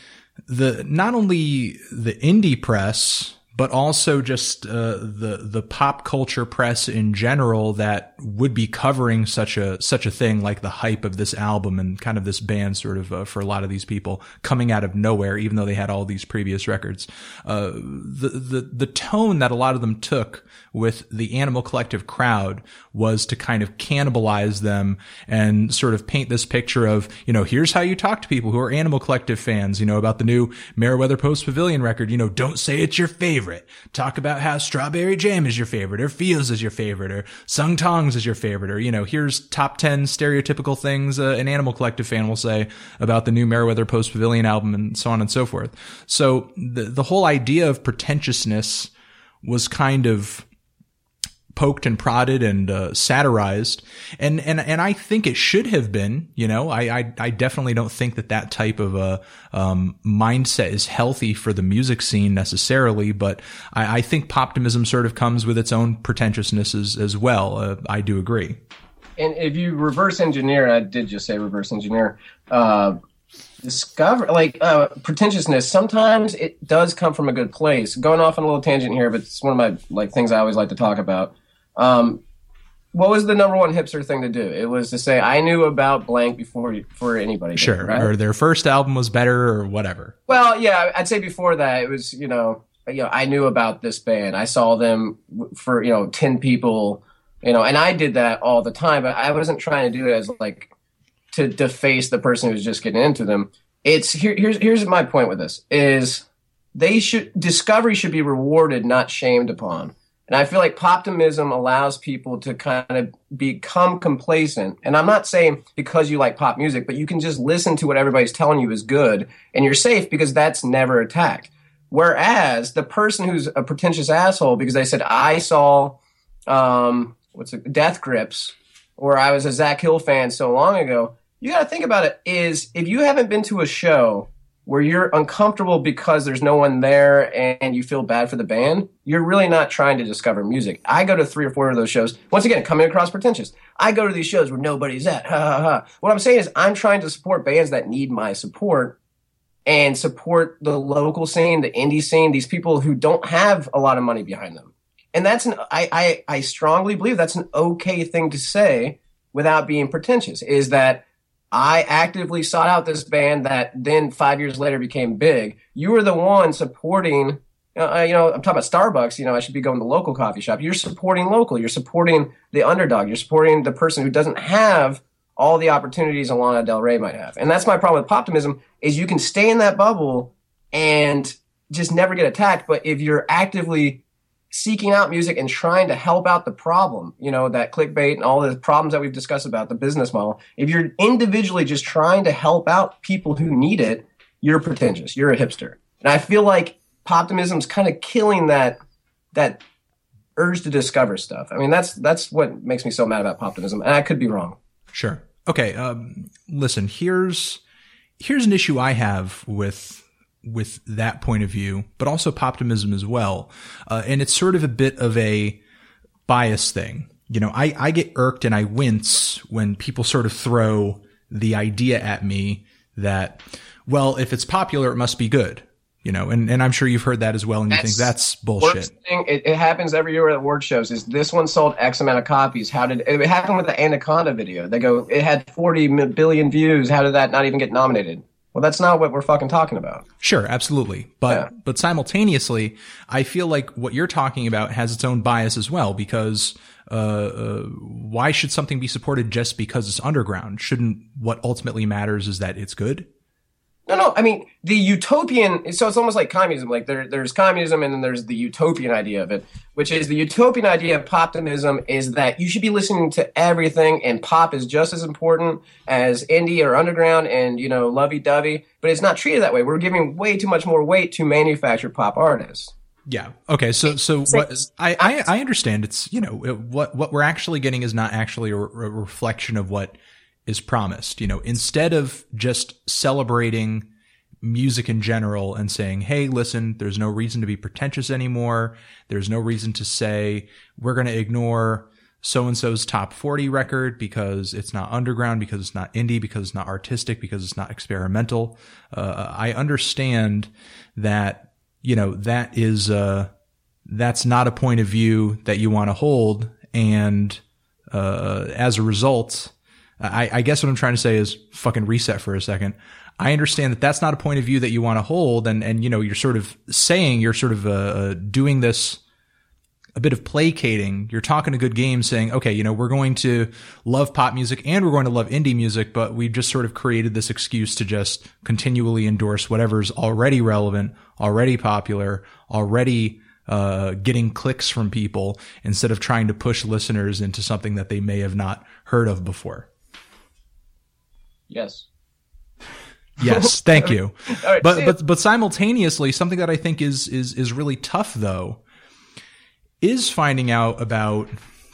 only the indie press, but also just the pop culture press in general that would be covering such a thing, like the hype of this album and kind of this band sort of for a lot of these people coming out of nowhere, even though they had all these previous records. The tone that a lot of them took with the Animal Collective crowd was to kind of cannibalize them and sort of paint this picture of, here's how you talk to people who are Animal Collective fans, about the new Meriwether Post Pavilion record. Don't say it's your favorite. Talk about how Strawberry Jam is your favorite, or Feels is your favorite, or Sung Tongs is your favorite, or, here's top 10 stereotypical things an Animal Collective fan will say about the new Meriwether Post Pavilion album, and so on and so forth. So the whole idea of pretentiousness was kind of poked and prodded and satirized, and I think it should have been. I definitely don't think that type of a mindset is healthy for the music scene necessarily, but I think Poptimism sort of comes with its own pretentiousness as well. I do agree. And if you reverse engineer, I did just say reverse engineer, pretentiousness, sometimes it does come from a good place. Going off on a little tangent here, but it's one of my things I always like to talk about. What was the number one hipster thing to do? It was to say, I knew about blank before anybody did, sure, right? Or their first album was better or whatever. Well, yeah, I'd say before that, it was, I knew about this band. I saw them for, 10 people, and I did that all the time, but I wasn't trying to do it as like to deface the person who's just getting into them. Here's my point with this is discovery should be rewarded, not shamed upon. And I feel like Poptimism allows people to kind of become complacent. And I'm not saying because you like pop music, but you can just listen to what everybody's telling you is good and you're safe because that's never attacked. Whereas the person who's a pretentious asshole because they said, I saw, Death Grips, or I was a Zach Hill fan so long ago, you got to think about it is if you haven't been to a show where you're uncomfortable because there's no one there and you feel bad for the band, you're really not trying to discover music. I go to 3 or 4 of those shows. Once again, coming across pretentious. I go to these shows where nobody's at. Ha, ha, ha. What I'm saying is I'm trying to support bands that need my support and support the local scene, the indie scene, these people who don't have a lot of money behind them. And I strongly believe that's an okay thing to say without being pretentious, is that I actively sought out this band that then 5 years later became big. You were the one supporting, I'm talking about Starbucks, I should be going to the local coffee shop. You're supporting local. You're supporting the underdog. You're supporting the person who doesn't have all the opportunities Lana Del Rey might have. And that's my problem with Poptimism is you can stay in that bubble and just never get attacked. But if you're actively seeking out music and trying to help out the problem, that clickbait and all the problems that we've discussed about the business model. If you're individually just trying to help out people who need it, you're pretentious. You're a hipster. And I feel like Poptimism's kind of killing that urge to discover stuff. I mean, that's what makes me so mad about Poptimism. And I could be wrong. Sure. Okay. Listen, here's an issue I have with that point of view, but also Poptimism as well. And it's sort of a bit of a bias thing. I get irked and I wince when people sort of throw the idea at me that, well, if it's popular, it must be good. And I'm sure you've heard that as well. And you think that's bullshit. Thing, it happens every year at award shows is this one sold X amount of copies. How did it happen with the Anaconda video? They go, it had 40 billion views. How did that not even get nominated? Well, that's not what we're fucking talking about. Sure, absolutely. But simultaneously, I feel like what you're talking about has its own bias as well, because why should something be supported just because it's underground? Shouldn't what ultimately matters is that it's good? No. I mean, the utopian, so it's almost like communism. Like there's communism and then there's the utopian idea of it, which is the utopian idea of Poptimism is that you should be listening to everything and pop is just as important as indie or underground and, lovey-dovey. But it's not treated that way. We're giving way too much more weight to manufactured pop artists. Yeah. Okay. So what I understand it's, what we're actually getting is not actually a reflection of what is promised. Instead of just celebrating music in general and saying, hey, listen, there's no reason to be pretentious anymore. There's no reason to say we're going to ignore so-and-so's top 40 record because it's not underground, because it's not indie, because it's not artistic, because it's not experimental. I understand that, that is, that's not a point of view that you want to hold. And, as a result, I guess what I'm trying to say is fucking reset for a second. I understand that that's not a point of view that you want to hold. And you're sort of saying, you're sort of, doing this, a bit of placating. You're talking a good game saying, okay, we're going to love pop music and we're going to love indie music, but we've just sort of created this excuse to just continually endorse whatever's already relevant, already popular, already, getting clicks from people instead of trying to push listeners into something that they may have not heard of before. Yes. Yes, thank you. All right, but simultaneously, something that I think is really tough though is finding out about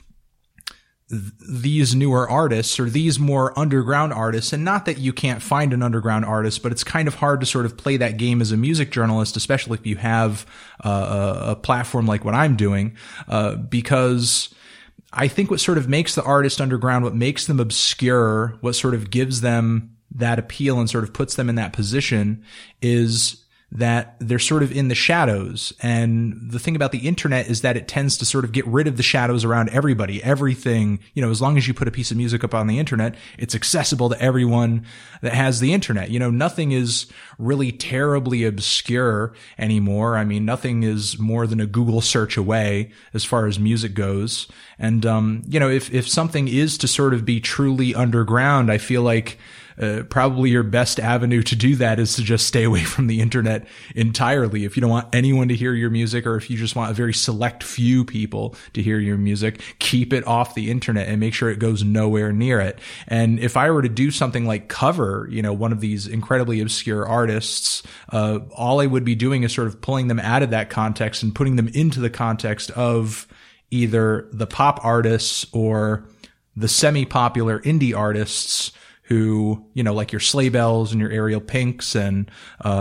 these newer artists or these more underground artists. And not that you can't find an underground artist, but it's kind of hard to sort of play that game as a music journalist, especially if you have a platform like what I'm doing, because I think what sort of makes the artist underground, what makes them obscure, what sort of gives them that appeal and sort of puts them in that position is that they're sort of in the shadows. And the thing about the internet is that it tends to sort of get rid of the shadows around everybody. Everything, as long as you put a piece of music up on the internet, it's accessible to everyone that has the internet. Nothing is really terribly obscure anymore. I mean, nothing is more than a Google search away as far as music goes. And, if something is to sort of be truly underground, I feel like probably your best avenue to do that is to just stay away from the internet entirely. If you don't want anyone to hear your music, or if you just want a very select few people to hear your music, keep it off the internet and make sure it goes nowhere near it. And if I were to do something like cover, one of these incredibly obscure artists, all I would be doing is sort of pulling them out of that context and putting them into the context of either the pop artists or the semi-popular indie artists who, like your Sleigh Bells and your Ariel Pinks and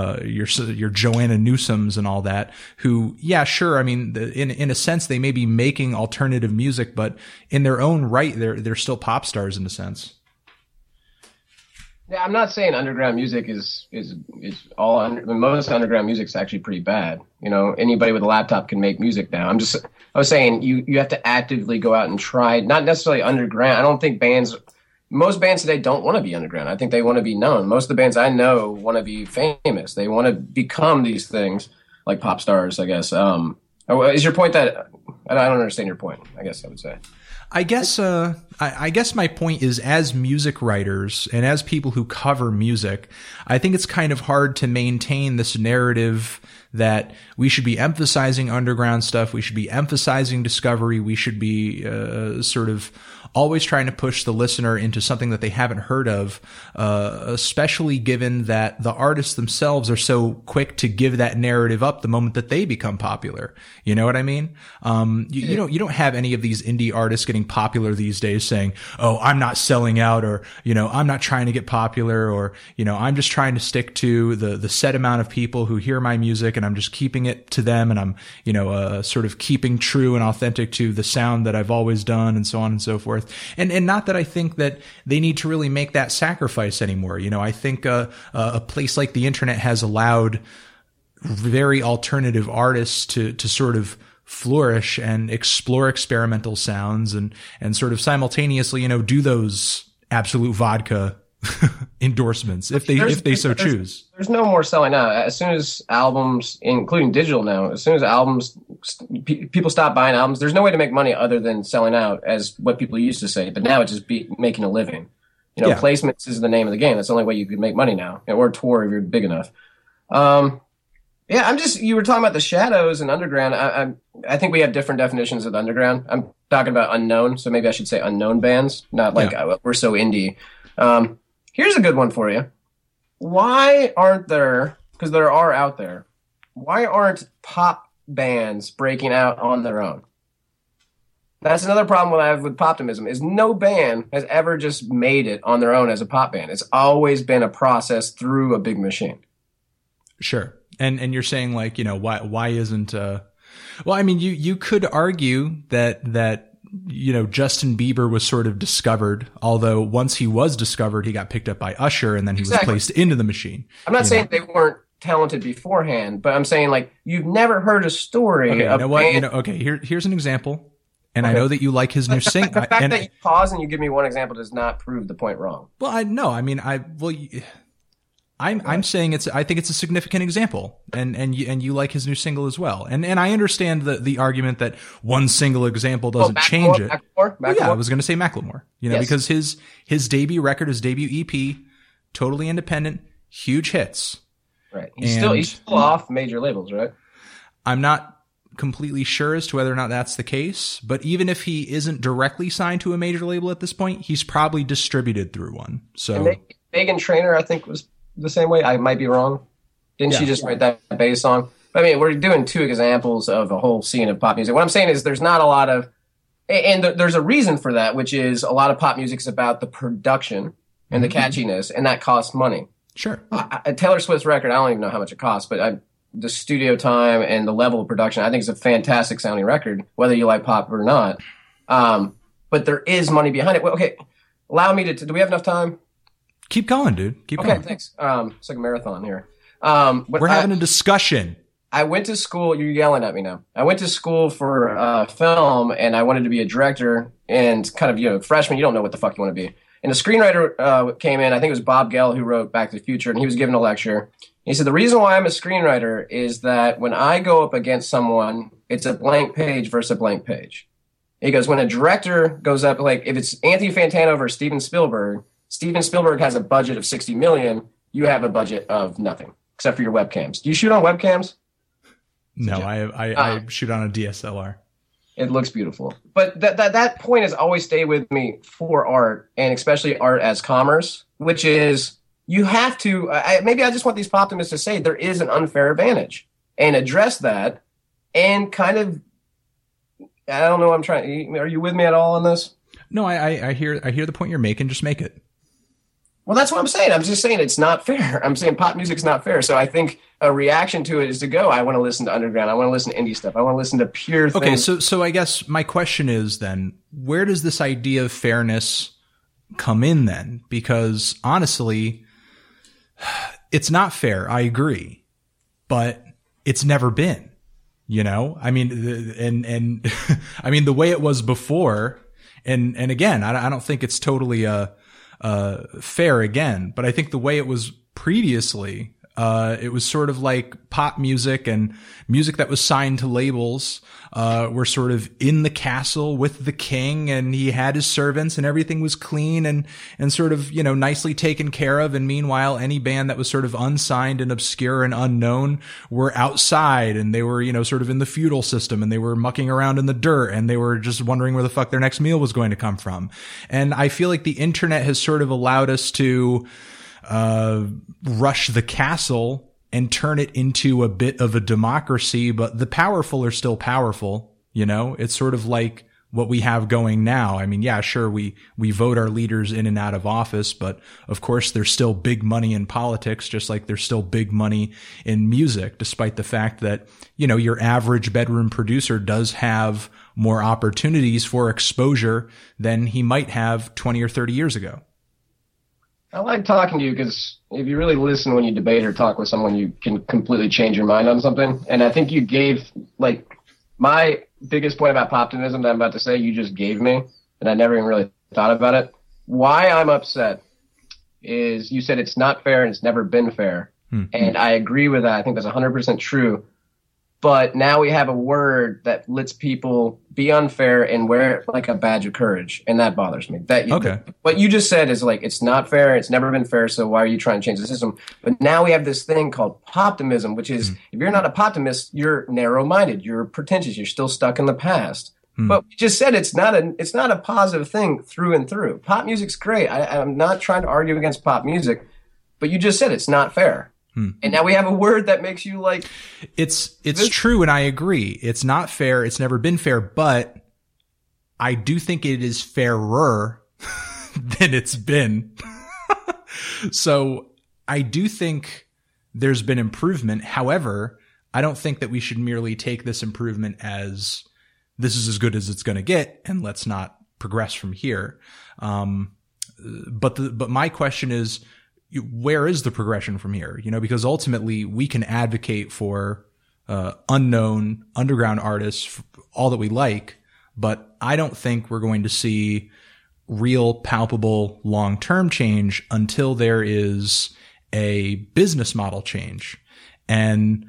your Joanna Newsoms and all that, who, yeah, sure, I mean, in a sense, they may be making alternative music, but in their own right, they're still pop stars in a sense. Yeah, I'm not saying underground music is all most underground music's actually pretty bad. Anybody with a laptop can make music now. I was saying you have to actively go out and try, not necessarily underground. I don't think most bands today don't want to be underground. I think they want to be known. Most of the bands I know want to be famous. They want to become these things like pop stars, I guess. Is your point that I don't understand your point, I guess I would say. I guess my point is, as music writers and as people who cover music, I think it's kind of hard to maintain this narrative that we should be emphasizing underground stuff. We should be emphasizing discovery. We should be sort of always trying to push the listener into something that they haven't heard of, especially given that the artists themselves are so quick to give that narrative up the moment that they become popular. You know what I mean? You don't have any of these indie artists getting popular these days saying, "Oh, I'm not selling out," or, "I'm not trying to get popular," or, "I'm just trying to stick to the set amount of people who hear my music and I'm just keeping it to them, and I'm, sort of keeping true and authentic to the sound that I've always done," and so on and so forth. And not that I think that they need to really make that sacrifice anymore. I think a place like the internet has allowed very alternative artists to sort of flourish and explore experimental sounds and sort of simultaneously, do those Absolute Vodka endorsements if they so choose. There's no more selling out. As soon as albums, including digital now, as soon as albums, people stop buying albums, there's no way to make money other than selling out, as what people used to say. But now it's just making a living. Placements is the name of the game. That's the only way you could make money now, or tour if you're big enough. You were talking about the shadows and underground. I think we have different definitions of the underground. I'm talking about unknown, so maybe I should say unknown bands, not like we're so indie. Here's a good one for you. Why aren't there, because there are out there, why aren't pop bands breaking out on their own? That's another problem I have with Poptimism, is no band has ever just made it on their own as a pop band. It's always been a process through a big machine. Sure. And you're saying, like, why isn't, well, I mean, you could argue that Justin Bieber was sort of discovered, although once he was discovered, he got picked up by Usher and then he was placed into the machine. I'm not saying they weren't talented beforehand, but I'm saying, like, you've never heard a story. Okay, you know what? Here's an example. And okay. I know that you like his new single. The fact that you pause and you give me one example does not prove the point wrong. Well, I'm saying I think it's a significant example, and you like his new single as well, and I understand the argument that one single example doesn't change it. Macklemore? Yeah, I was going to say Macklemore, yes. Because his debut record, his debut EP, totally independent, huge hits. Right, he's still off major labels, right? I'm not completely sure as to whether or not that's the case, but even if he isn't directly signed to a major label at this point, he's probably distributed through one. So Meghan Trainor, I think, was the same way. I might be wrong. Didn't she just write that bass song? I mean, we're doing two examples of a whole scene of pop music. What I'm saying is there's not a lot of, and there's a reason for that, which is a lot of pop music is about the production and the catchiness, and that costs money. Sure. A Taylor Swift's record, I don't even know how much it costs, but the studio time and the level of production, I think it's a fantastic sounding record, whether you like pop or not. But there is money behind it. Well, okay, allow me to, do we have enough time? Keep going, dude. Keep going. Okay, thanks. It's like a marathon here. But We're having a discussion. I went to school. You're yelling at me now. I went to school for film, and I wanted to be a director. And kind of, freshman, you don't know what the fuck you want to be. And the screenwriter came in. I think it was Bob Gell who wrote Back to the Future, and he was giving a lecture. He said, the reason why I'm a screenwriter is that when I go up against someone, it's a blank page versus a blank page. He goes, when a director goes up, like if it's Anthony Fantano versus Steven Spielberg has a budget of $60 million. You have a budget of nothing except for your webcams. Do you shoot on webcams? No, I shoot on a DSLR. It looks beautiful. But that point has always stayed with me for art, and especially art as commerce, which is you have to, maybe I just want these optimists to say there is an unfair advantage and address that and kind of, I don't know, are you with me at all on this? No, I hear the point you're making. Just make it. Well, that's what I'm saying. I'm just saying it's not fair. I'm saying pop music's not fair. So I think a reaction to it is to go, I want to listen to underground. I want to listen to indie stuff. I want to listen to pure things. Okay, so I guess my question is then, where does this idea of fairness come in then? Because honestly, it's not fair. I agree. But it's never been, I mean, and I mean, the way it was before, and again, I don't think it's totally fair again, but I think the way it was previously, it was sort of like pop music and music that was signed to labels, were sort of in the castle with the king, and he had his servants and everything was clean and sort of, nicely taken care of. And meanwhile, any band that was sort of unsigned and obscure and unknown were outside, and they were, sort of in the feudal system, and they were mucking around in the dirt, and they were just wondering where the fuck their next meal was going to come from. And I feel like the internet has sort of allowed us to rush the castle and turn it into a bit of a democracy, but the powerful are still powerful. It's sort of like what we have going now. I mean, yeah, sure, we vote our leaders in and out of office, but of course there's still big money in politics, just like there's still big money in music, despite the fact that, your average bedroom producer does have more opportunities for exposure than he might have 20 or 30 years ago. I like talking to you because if you really listen when you debate or talk with someone, you can completely change your mind on something. And I think you gave, like, my biggest point about poptimism that I'm about to say, you just gave me, and I never even really thought about it. Why I'm upset is you said it's not fair and it's never been fair. And I agree with that. I think that's 100% true. But now we have a word that lets people be unfair and wear it like a badge of courage. And that bothers me. Okay. What you just said is like, it's not fair. It's never been fair. So why are you trying to change the system? But now we have this thing called poptimism, which is if you're not a poptimist, you're narrow-minded. You're pretentious. You're still stuck in the past. But we just said it's not a positive thing through and through. Pop music's great. I'm not trying to argue against pop music, but you just said it's not fair. And now we have a word that makes you like... It's true, and I agree. It's not fair. It's never been fair, but I do think it is fairer than it's been. So I do think there's been improvement. However, I don't think that we should merely take this improvement as this is as good as it's going to get, and let's not progress from here. But my question is, where is the progression from here? Because ultimately we can advocate for unknown underground artists, all that we like, but I don't think we're going to see real palpable long-term change until there is a business model change. And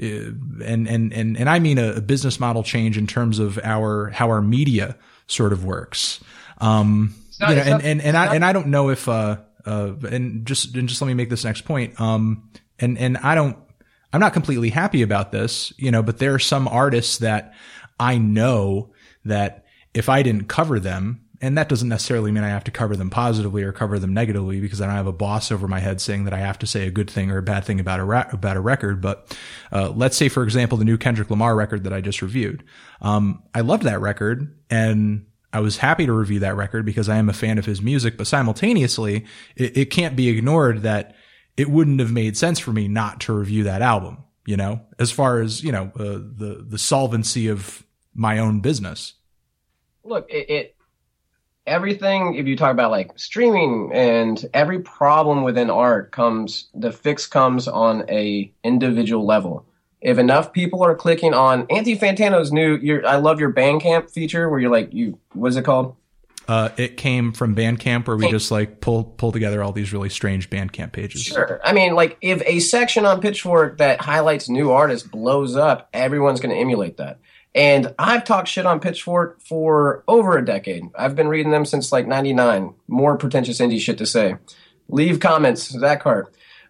I mean a business model change in terms of how our media sort of works. And I don't know if and just let me make this next point. I'm not completely happy about this, but there are some artists that I know that if I didn't cover them, and that doesn't necessarily mean I have to cover them positively or cover them negatively, because I don't have a boss over my head saying that I have to say a good thing or a bad thing about a record. But, let's say, for example, the new Kendrick Lamar record that I just reviewed. I loved that record, and I was happy to review that record because I am a fan of his music, but simultaneously, it can't be ignored that it wouldn't have made sense for me not to review that album, as far as, the solvency of my own business. Look, everything, if you talk about like streaming and every problem within art the fix comes on a individual level. If enough people are clicking on Anthony Fantano's I love your Bandcamp feature where you're like, what is it called? It came from Bandcamp, where we just like pull together all these really strange Bandcamp pages. Sure. I mean, like if a section on Pitchfork that highlights new artists blows up, everyone's going to emulate that. And I've talked shit on Pitchfork for over a decade. I've been reading them since like 99. More pretentious indie shit to say. Leave comments, Zach Hart.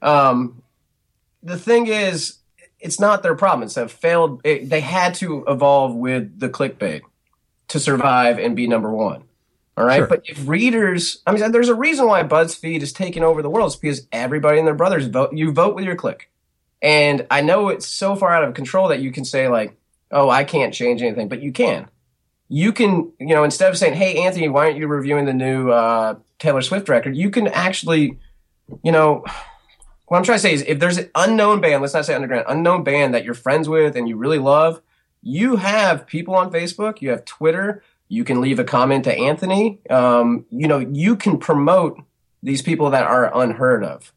The thing is, it's not their problem. It's a failed. They had to evolve with the clickbait to survive and be number one. All right. Sure. But if readers, I mean, there's a reason why BuzzFeed is taking over the world. It's because everybody and their brothers vote. You vote with your click. And I know it's so far out of control that you can say like, oh, I can't change anything, but you can. You can, instead of saying, hey, Anthony, why aren't you reviewing the new Taylor Swift record? You can actually, what I'm trying to say is if there's an unknown band, let's not say underground, unknown band that you're friends with and you really love, you have people on Facebook, you have Twitter, you can leave a comment to Anthony. You can promote these people that are unheard of,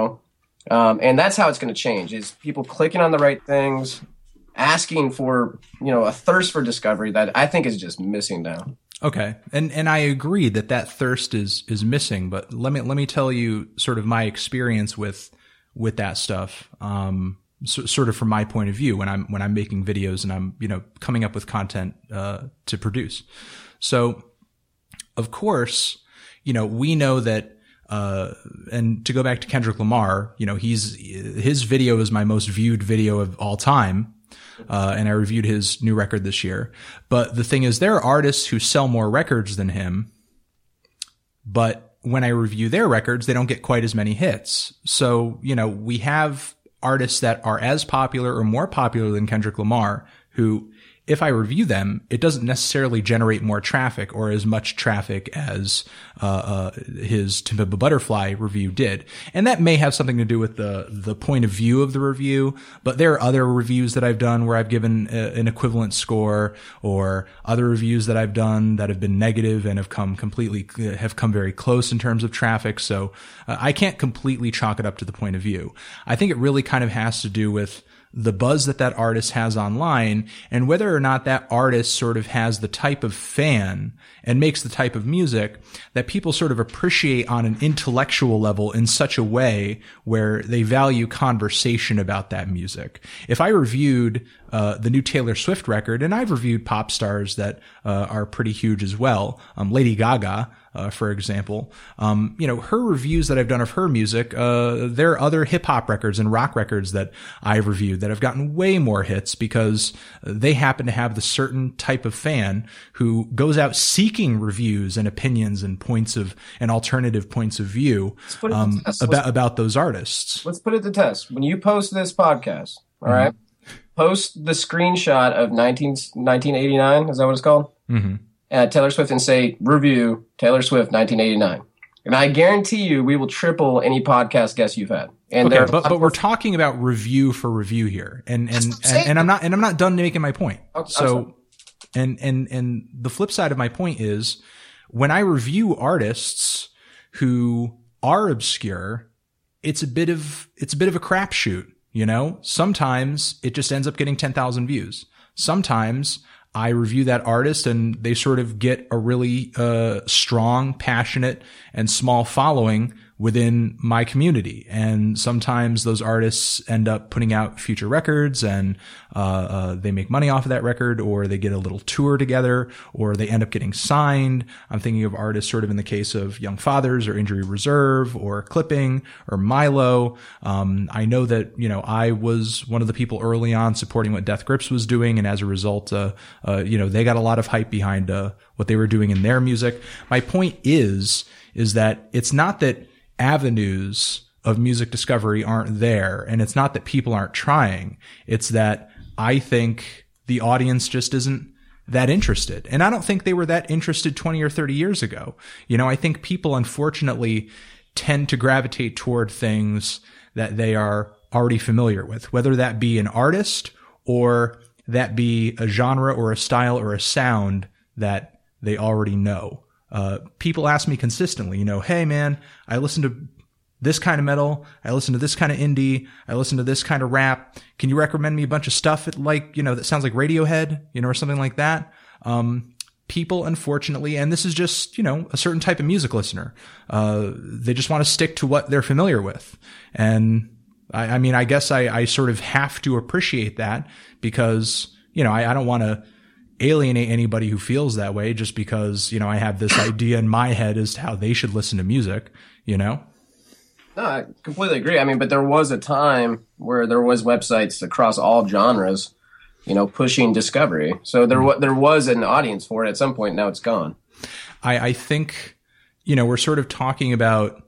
and that's how it's going to change is people clicking on the right things, asking for, a thirst for discovery that I think is just missing now. Okay. And I agree that thirst is missing, but let me tell you sort of my experience with that stuff. Sort of from my point of view when I'm making videos and I'm, coming up with content, to produce. So of course, we know that, and to go back to Kendrick Lamar, his video is my most viewed video of all time. And I reviewed his new record this year. But the thing is, there are artists who sell more records than him, but when I review their records, they don't get quite as many hits. So, we have artists that are as popular or more popular than Kendrick Lamar, who, if I review them, it doesn't necessarily generate more traffic or as much traffic as his To Pimp a Butterfly review did. And that may have something to do with the point of view of the review, but there are other reviews that I've done where I've given an equivalent score, or other reviews that I've done that have been negative and have come very close in terms of traffic. So I can't completely chalk it up to the point of view. I think it really kind of has to do with the buzz that artist has online, and whether or not that artist sort of has the type of fan and makes the type of music that people sort of appreciate on an intellectual level in such a way where they value conversation about that music. If I reviewed the new Taylor Swift record, and I've reviewed pop stars that are pretty huge as well, Lady Gaga, for example, her reviews that I've done of her music, there are other hip hop records and rock records that I've reviewed that have gotten way more hits because they happen to have the certain type of fan who goes out seeking reviews and opinions and alternative points of view, about those artists. Let's put it to test. When you post this podcast, all right, post the screenshot of 1989. Is that what it's called? Mm-hmm. Taylor Swift, and say, review Taylor Swift 1989. And I guarantee you we will triple any podcast guest you've had. And okay, but we're talking about review for review here. And I'm not done making my point. Okay, so, and the flip side of my point is when I review artists who are obscure, it's a bit of a crapshoot, Sometimes it just ends up getting 10,000 views. Sometimes I review that artist and they sort of get a really strong, passionate, and small following within my community. And sometimes those artists end up putting out future records and they make money off of that record, or they get a little tour together, or they end up getting signed. I'm thinking of artists sort of in the case of Young Fathers or Injury Reserve or Clipping or Milo. I know that, I was one of the people early on supporting what Death Grips was doing. And as a result, they got a lot of hype behind what they were doing in their music. My point is that it's not that avenues of music discovery aren't there, and it's not that people aren't trying. It's that I think the audience just isn't that interested. And I don't think they were that interested 20 or 30 years ago. I think people unfortunately tend to gravitate toward things that they are already familiar with, whether that be an artist or that be a genre or a style or a sound that they already know. people ask me consistently, hey man, I listen to this kind of metal, I listen to this kind of indie, I listen to this kind of rap. Can you recommend me a bunch of stuff that sounds like Radiohead, or something like that? People, unfortunately, and this is just, a certain type of music listener, they just want to stick to what they're familiar with. And I guess I sort of have to appreciate that because, I don't want to alienate anybody who feels that way just because, I have this idea in my head as to how they should listen to music, No, I completely agree. But there was a time where there was websites across all genres, pushing discovery. So there was an audience for it at some point. Now it's gone. I think, we're sort of talking about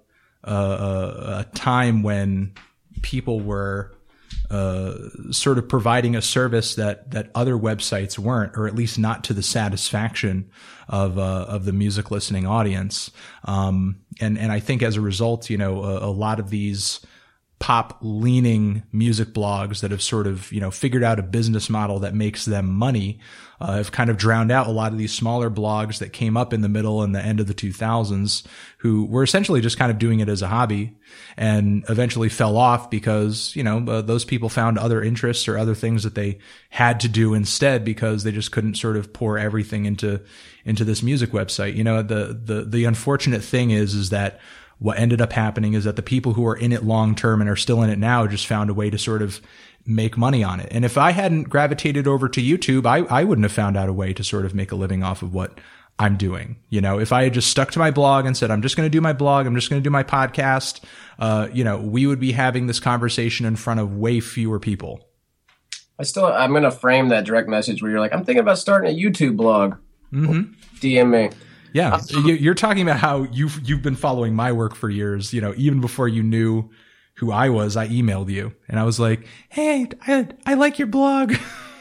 a time when people were sort of providing a service that other websites weren't, or at least not to the satisfaction of the music listening audience. And I think as a result, a lot of these pop leaning music blogs that have sort of, figured out a business model that makes them money, have kind of drowned out a lot of these smaller blogs that came up in the middle and the end of the 2000s who were essentially just kind of doing it as a hobby and eventually fell off because, those people found other interests or other things that they had to do instead because they just couldn't sort of pour everything into this music website. The unfortunate thing is that what ended up happening is that the people who are in it long term and are still in it now just found a way to sort of make money on it. And if I hadn't gravitated over to YouTube, I wouldn't have found out a way to sort of make a living off of what I'm doing. If I had just stuck to my blog and said, I'm just going to do my blog, I'm just going to do my podcast, we would be having this conversation in front of way fewer people. I'm going to frame that direct message where you're like, I'm thinking about starting a YouTube blog. Mm-hmm. DM me. Yeah, you're talking about how you've been following my work for years. Even before you knew who I was, I emailed you and I was like, "Hey, I like your blog."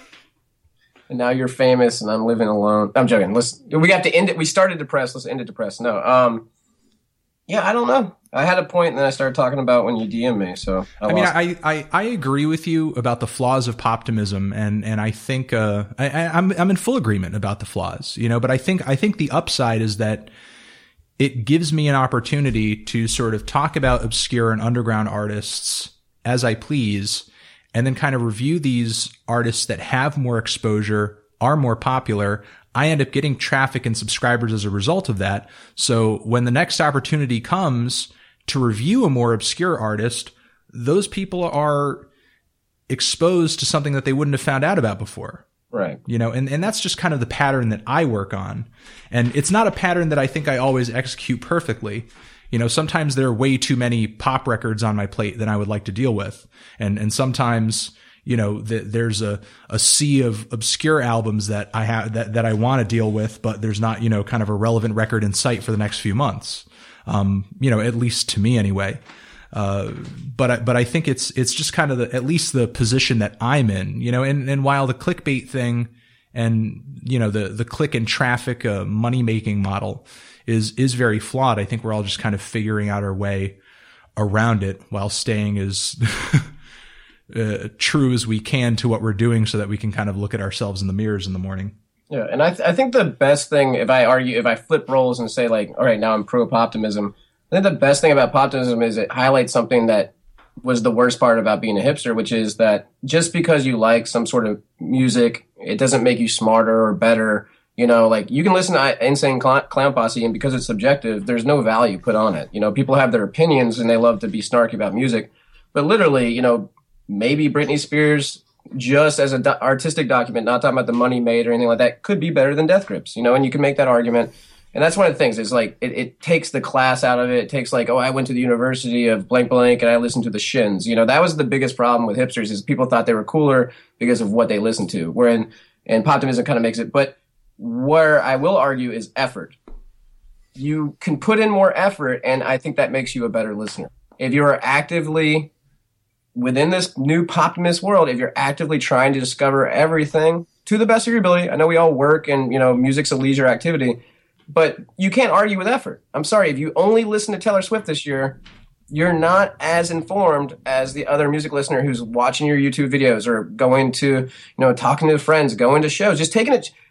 And now you're famous, and I'm living alone. I'm joking. We have to end it. We started depressed. Let's end it depressed. No, yeah, I don't know. I had a point, and then I started talking about when you DM me. So I agree with you about the flaws of poptimism, and I think I'm in full agreement about the flaws. But I think the upside is that it gives me an opportunity to sort of talk about obscure and underground artists as I please, and then kind of review these artists that have more exposure, are more popular. I end up getting traffic and subscribers as a result of that. So when the next opportunity comes to review a more obscure artist, those people are exposed to something that they wouldn't have found out about before. Right. And that's just kind of the pattern that I work on. And it's not a pattern that I think I always execute perfectly. Sometimes there are way too many pop records on my plate than I would like to deal with. And sometimes, there's a sea of obscure albums that I have that I want to deal with, but there's not, kind of a relevant record in sight for the next few months. At least to me anyway. But I think it's just kind of at least the position that I'm in, and while the clickbait thing and, the click and traffic, money making model is very flawed. I think we're all just kind of figuring out our way around it while staying as true as we can to what we're doing so that we can kind of look at ourselves in the mirrors in the morning. Yeah. And I think the best thing, if I flip roles and say like, all right, now I'm pro poptimism, I think the best thing about poptimism is it highlights something that was the worst part about being a hipster, which is that just because you like some sort of music, it doesn't make you smarter or better. Like you can listen to Insane Clown Posse, and because it's subjective, there's no value put on it. People have their opinions and they love to be snarky about music, but literally, maybe Britney Spears, just as an artistic document, not talking about the money made or anything like that, could be better than Death Grips, and you can make that argument. And that's one of the things is like, it takes the class out of it. It takes like, oh, I went to the University of blank blank and I listened to the Shins. That was the biggest problem with hipsters is people thought they were cooler because of what they listened to. And poptimism kind of makes it. But where I will argue is effort. You can put in more effort, and I think that makes you a better listener. If you are actively within this new poptimist world, if you're actively trying to discover everything to the best of your ability, I know we all work and, music's a leisure activity, but you can't argue with effort. I'm sorry, if you only listen to Taylor Swift this year, you're not as informed as the other music listener who's watching your YouTube videos or going to, talking to friends, going to shows, just taking it.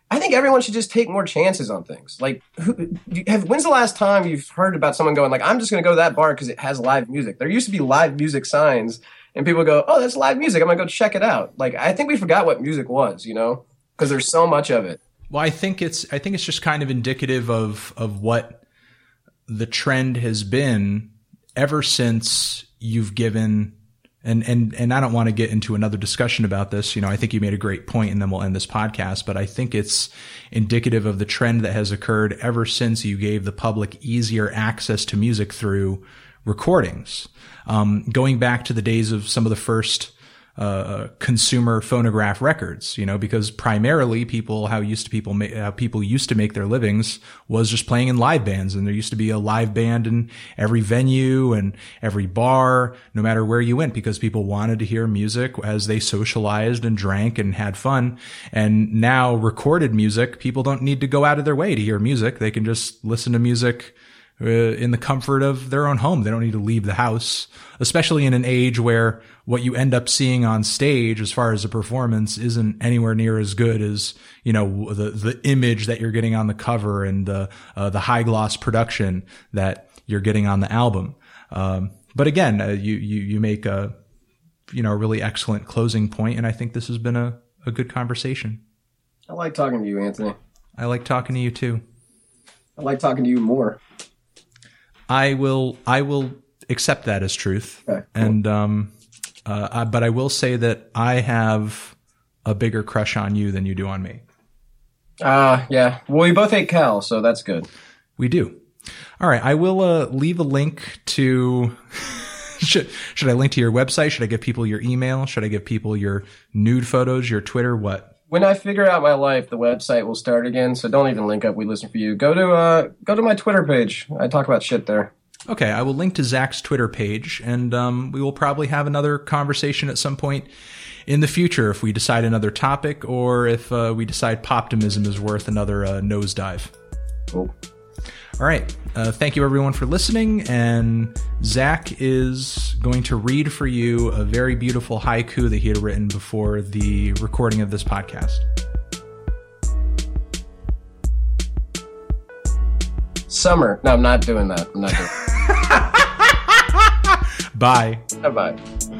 I think everyone should just take more chances on things. Like, when's the last time you've heard about someone going like, I'm just going to go to that bar because it has live music? There used to be live music signs, and people go, oh, that's live music. I'm going to go check it out. Like, I think we forgot what music was, you know, because there's so much of it. Well, I think it's just kind of indicative of what the trend has been ever since you've given. And I don't want to get into another discussion about this. You know, I think you made a great point, and then we'll end this podcast. But I think it's indicative of the trend that has occurred ever since you gave the public easier access to music through recordings. Going back to the days of some of the first consumer phonograph records, you know, because primarily people used to make their livings was just playing in live bands. And there used to be a live band in every venue and every bar, no matter where you went, because people wanted to hear music as they socialized and drank and had fun. And now recorded music, people don't need to go out of their way to hear music. They can just listen to music in the comfort of their own home. They don't need to leave the house, especially in an age where what you end up seeing on stage as far as a performance isn't anywhere near as good as, you know, the image that you're getting on the cover and the high gloss production that you're getting on the album. But again, you make a really excellent closing point, and I think this has been a good conversation. I like talking to you, Anthony. I like talking to you too. I like talking to you more. I will accept that as truth. Okay, cool. And, but I will say that I have a bigger crush on you than you do on me. Yeah. Well, we both hate Cal, so that's good. We do. All right. I will, leave a link to, should I link to your website? Should I give people your email? Should I give people your nude photos, your Twitter? What? When I figure out my life, the website will start again. So don't even link up We Listen For You. Go to my Twitter page. I talk about shit there. Okay, I will link to Zach's Twitter page, and we will probably have another conversation at some point in the future if we decide another topic, or if we decide Poptimism is worth another nosedive. Cool. All right. Thank you, everyone, for listening. And Zach is going to read for you a very beautiful haiku that he had written before the recording of this podcast. Summer. No, I'm not doing that. Bye. Bye-bye.